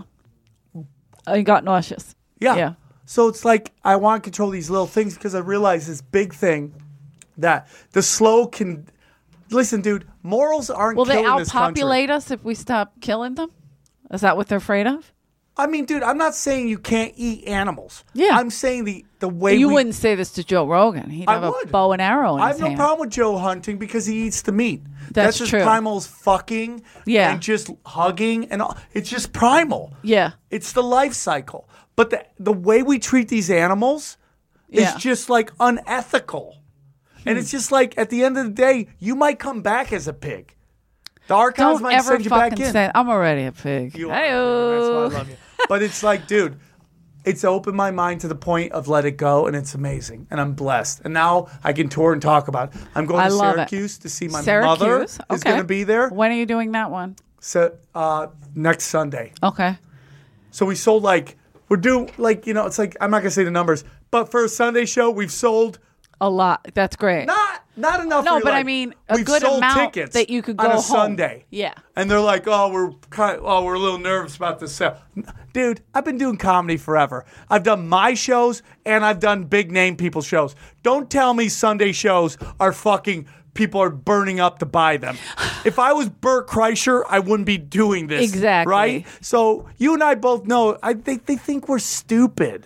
I got nauseous. Yeah. Yeah. So it's like I want to control these little things because I realize this big thing that the slow can. Listen, dude, morals aren't Will they killing this country. outpopulate us if we stop killing them? Is that what they're afraid of? I mean, dude, I'm not saying you can't eat animals. Yeah. I'm saying the way You we, wouldn't say this to Joe Rogan. He'd have a would. bow and arrow in I his have no hand. problem with Joe hunting because he eats the meat. That's just true. primal as fucking. Yeah. And just hugging and all. It's just primal. Yeah. It's the life cycle. But the way we treat these animals is just like unethical. And it's just like at the end of the day, you might come back as a pig. The archives Don't might ever send you back fucking in. say, I'm already a pig. You are. Hey-o. That's why I love you. But it's like, dude, it's opened my mind to the point of let it go, and it's amazing. And I'm blessed. And now I can tour and talk about it. I'm going I to love Syracuse to see my Syracuse? mother is Okay. going to be there. When are you doing that one? So next Sunday. Okay. So we sold we're doing it's like, I'm not going to say the numbers, but for a Sunday show, we've sold A lot. That's great. not enough. No, where but you're I mean, a we've good sold amount tickets that you could go on a home. Sunday. Yeah. And they're like, we're a little nervous about the sale. Dude, I've been doing comedy forever. I've done my shows and I've done big name people's shows. Don't tell me Sunday shows are fucking people are burning up to buy them. If I was Bert Kreischer, I wouldn't be doing this. Exactly. Right? So you and I both know they think we're stupid.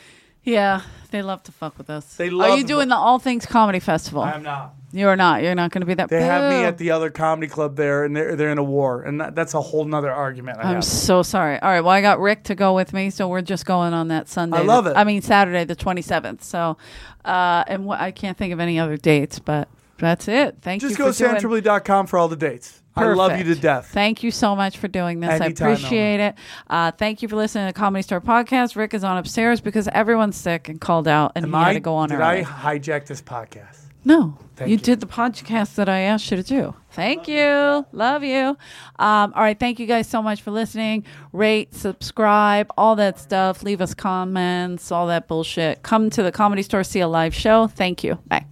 Yeah. They love to fuck with us. They Are love you doing the All Things Comedy Festival? I'm not. You're not. You're not going to be that. They have me Boo. at the other comedy club there, and they're in a war, and that's a whole nother argument. I'm so sorry. All right. Well, I got Rick to go with me, so we're just going on that Sunday. I love it. I mean, Saturday the 27th. So, and I can't think of any other dates, but that's it. Thank Just you. go for to doing- samtribly.com for all the dates. I love you to Perfect. death. Thank you so much for doing this. Anytime, I appreciate it. Thank you for listening to the Comedy Store podcast. Rick is on upstairs because everyone's sick and called out, and he had to go on Did early. I hijack this podcast? No, Thank you you. did the podcast that I asked you to do. Thank you. Love you. All right. Thank you guys so much for listening. Rate, subscribe, all that stuff. Leave us comments, all that bullshit. Come to the Comedy Store, see a live show. Thank you. Bye.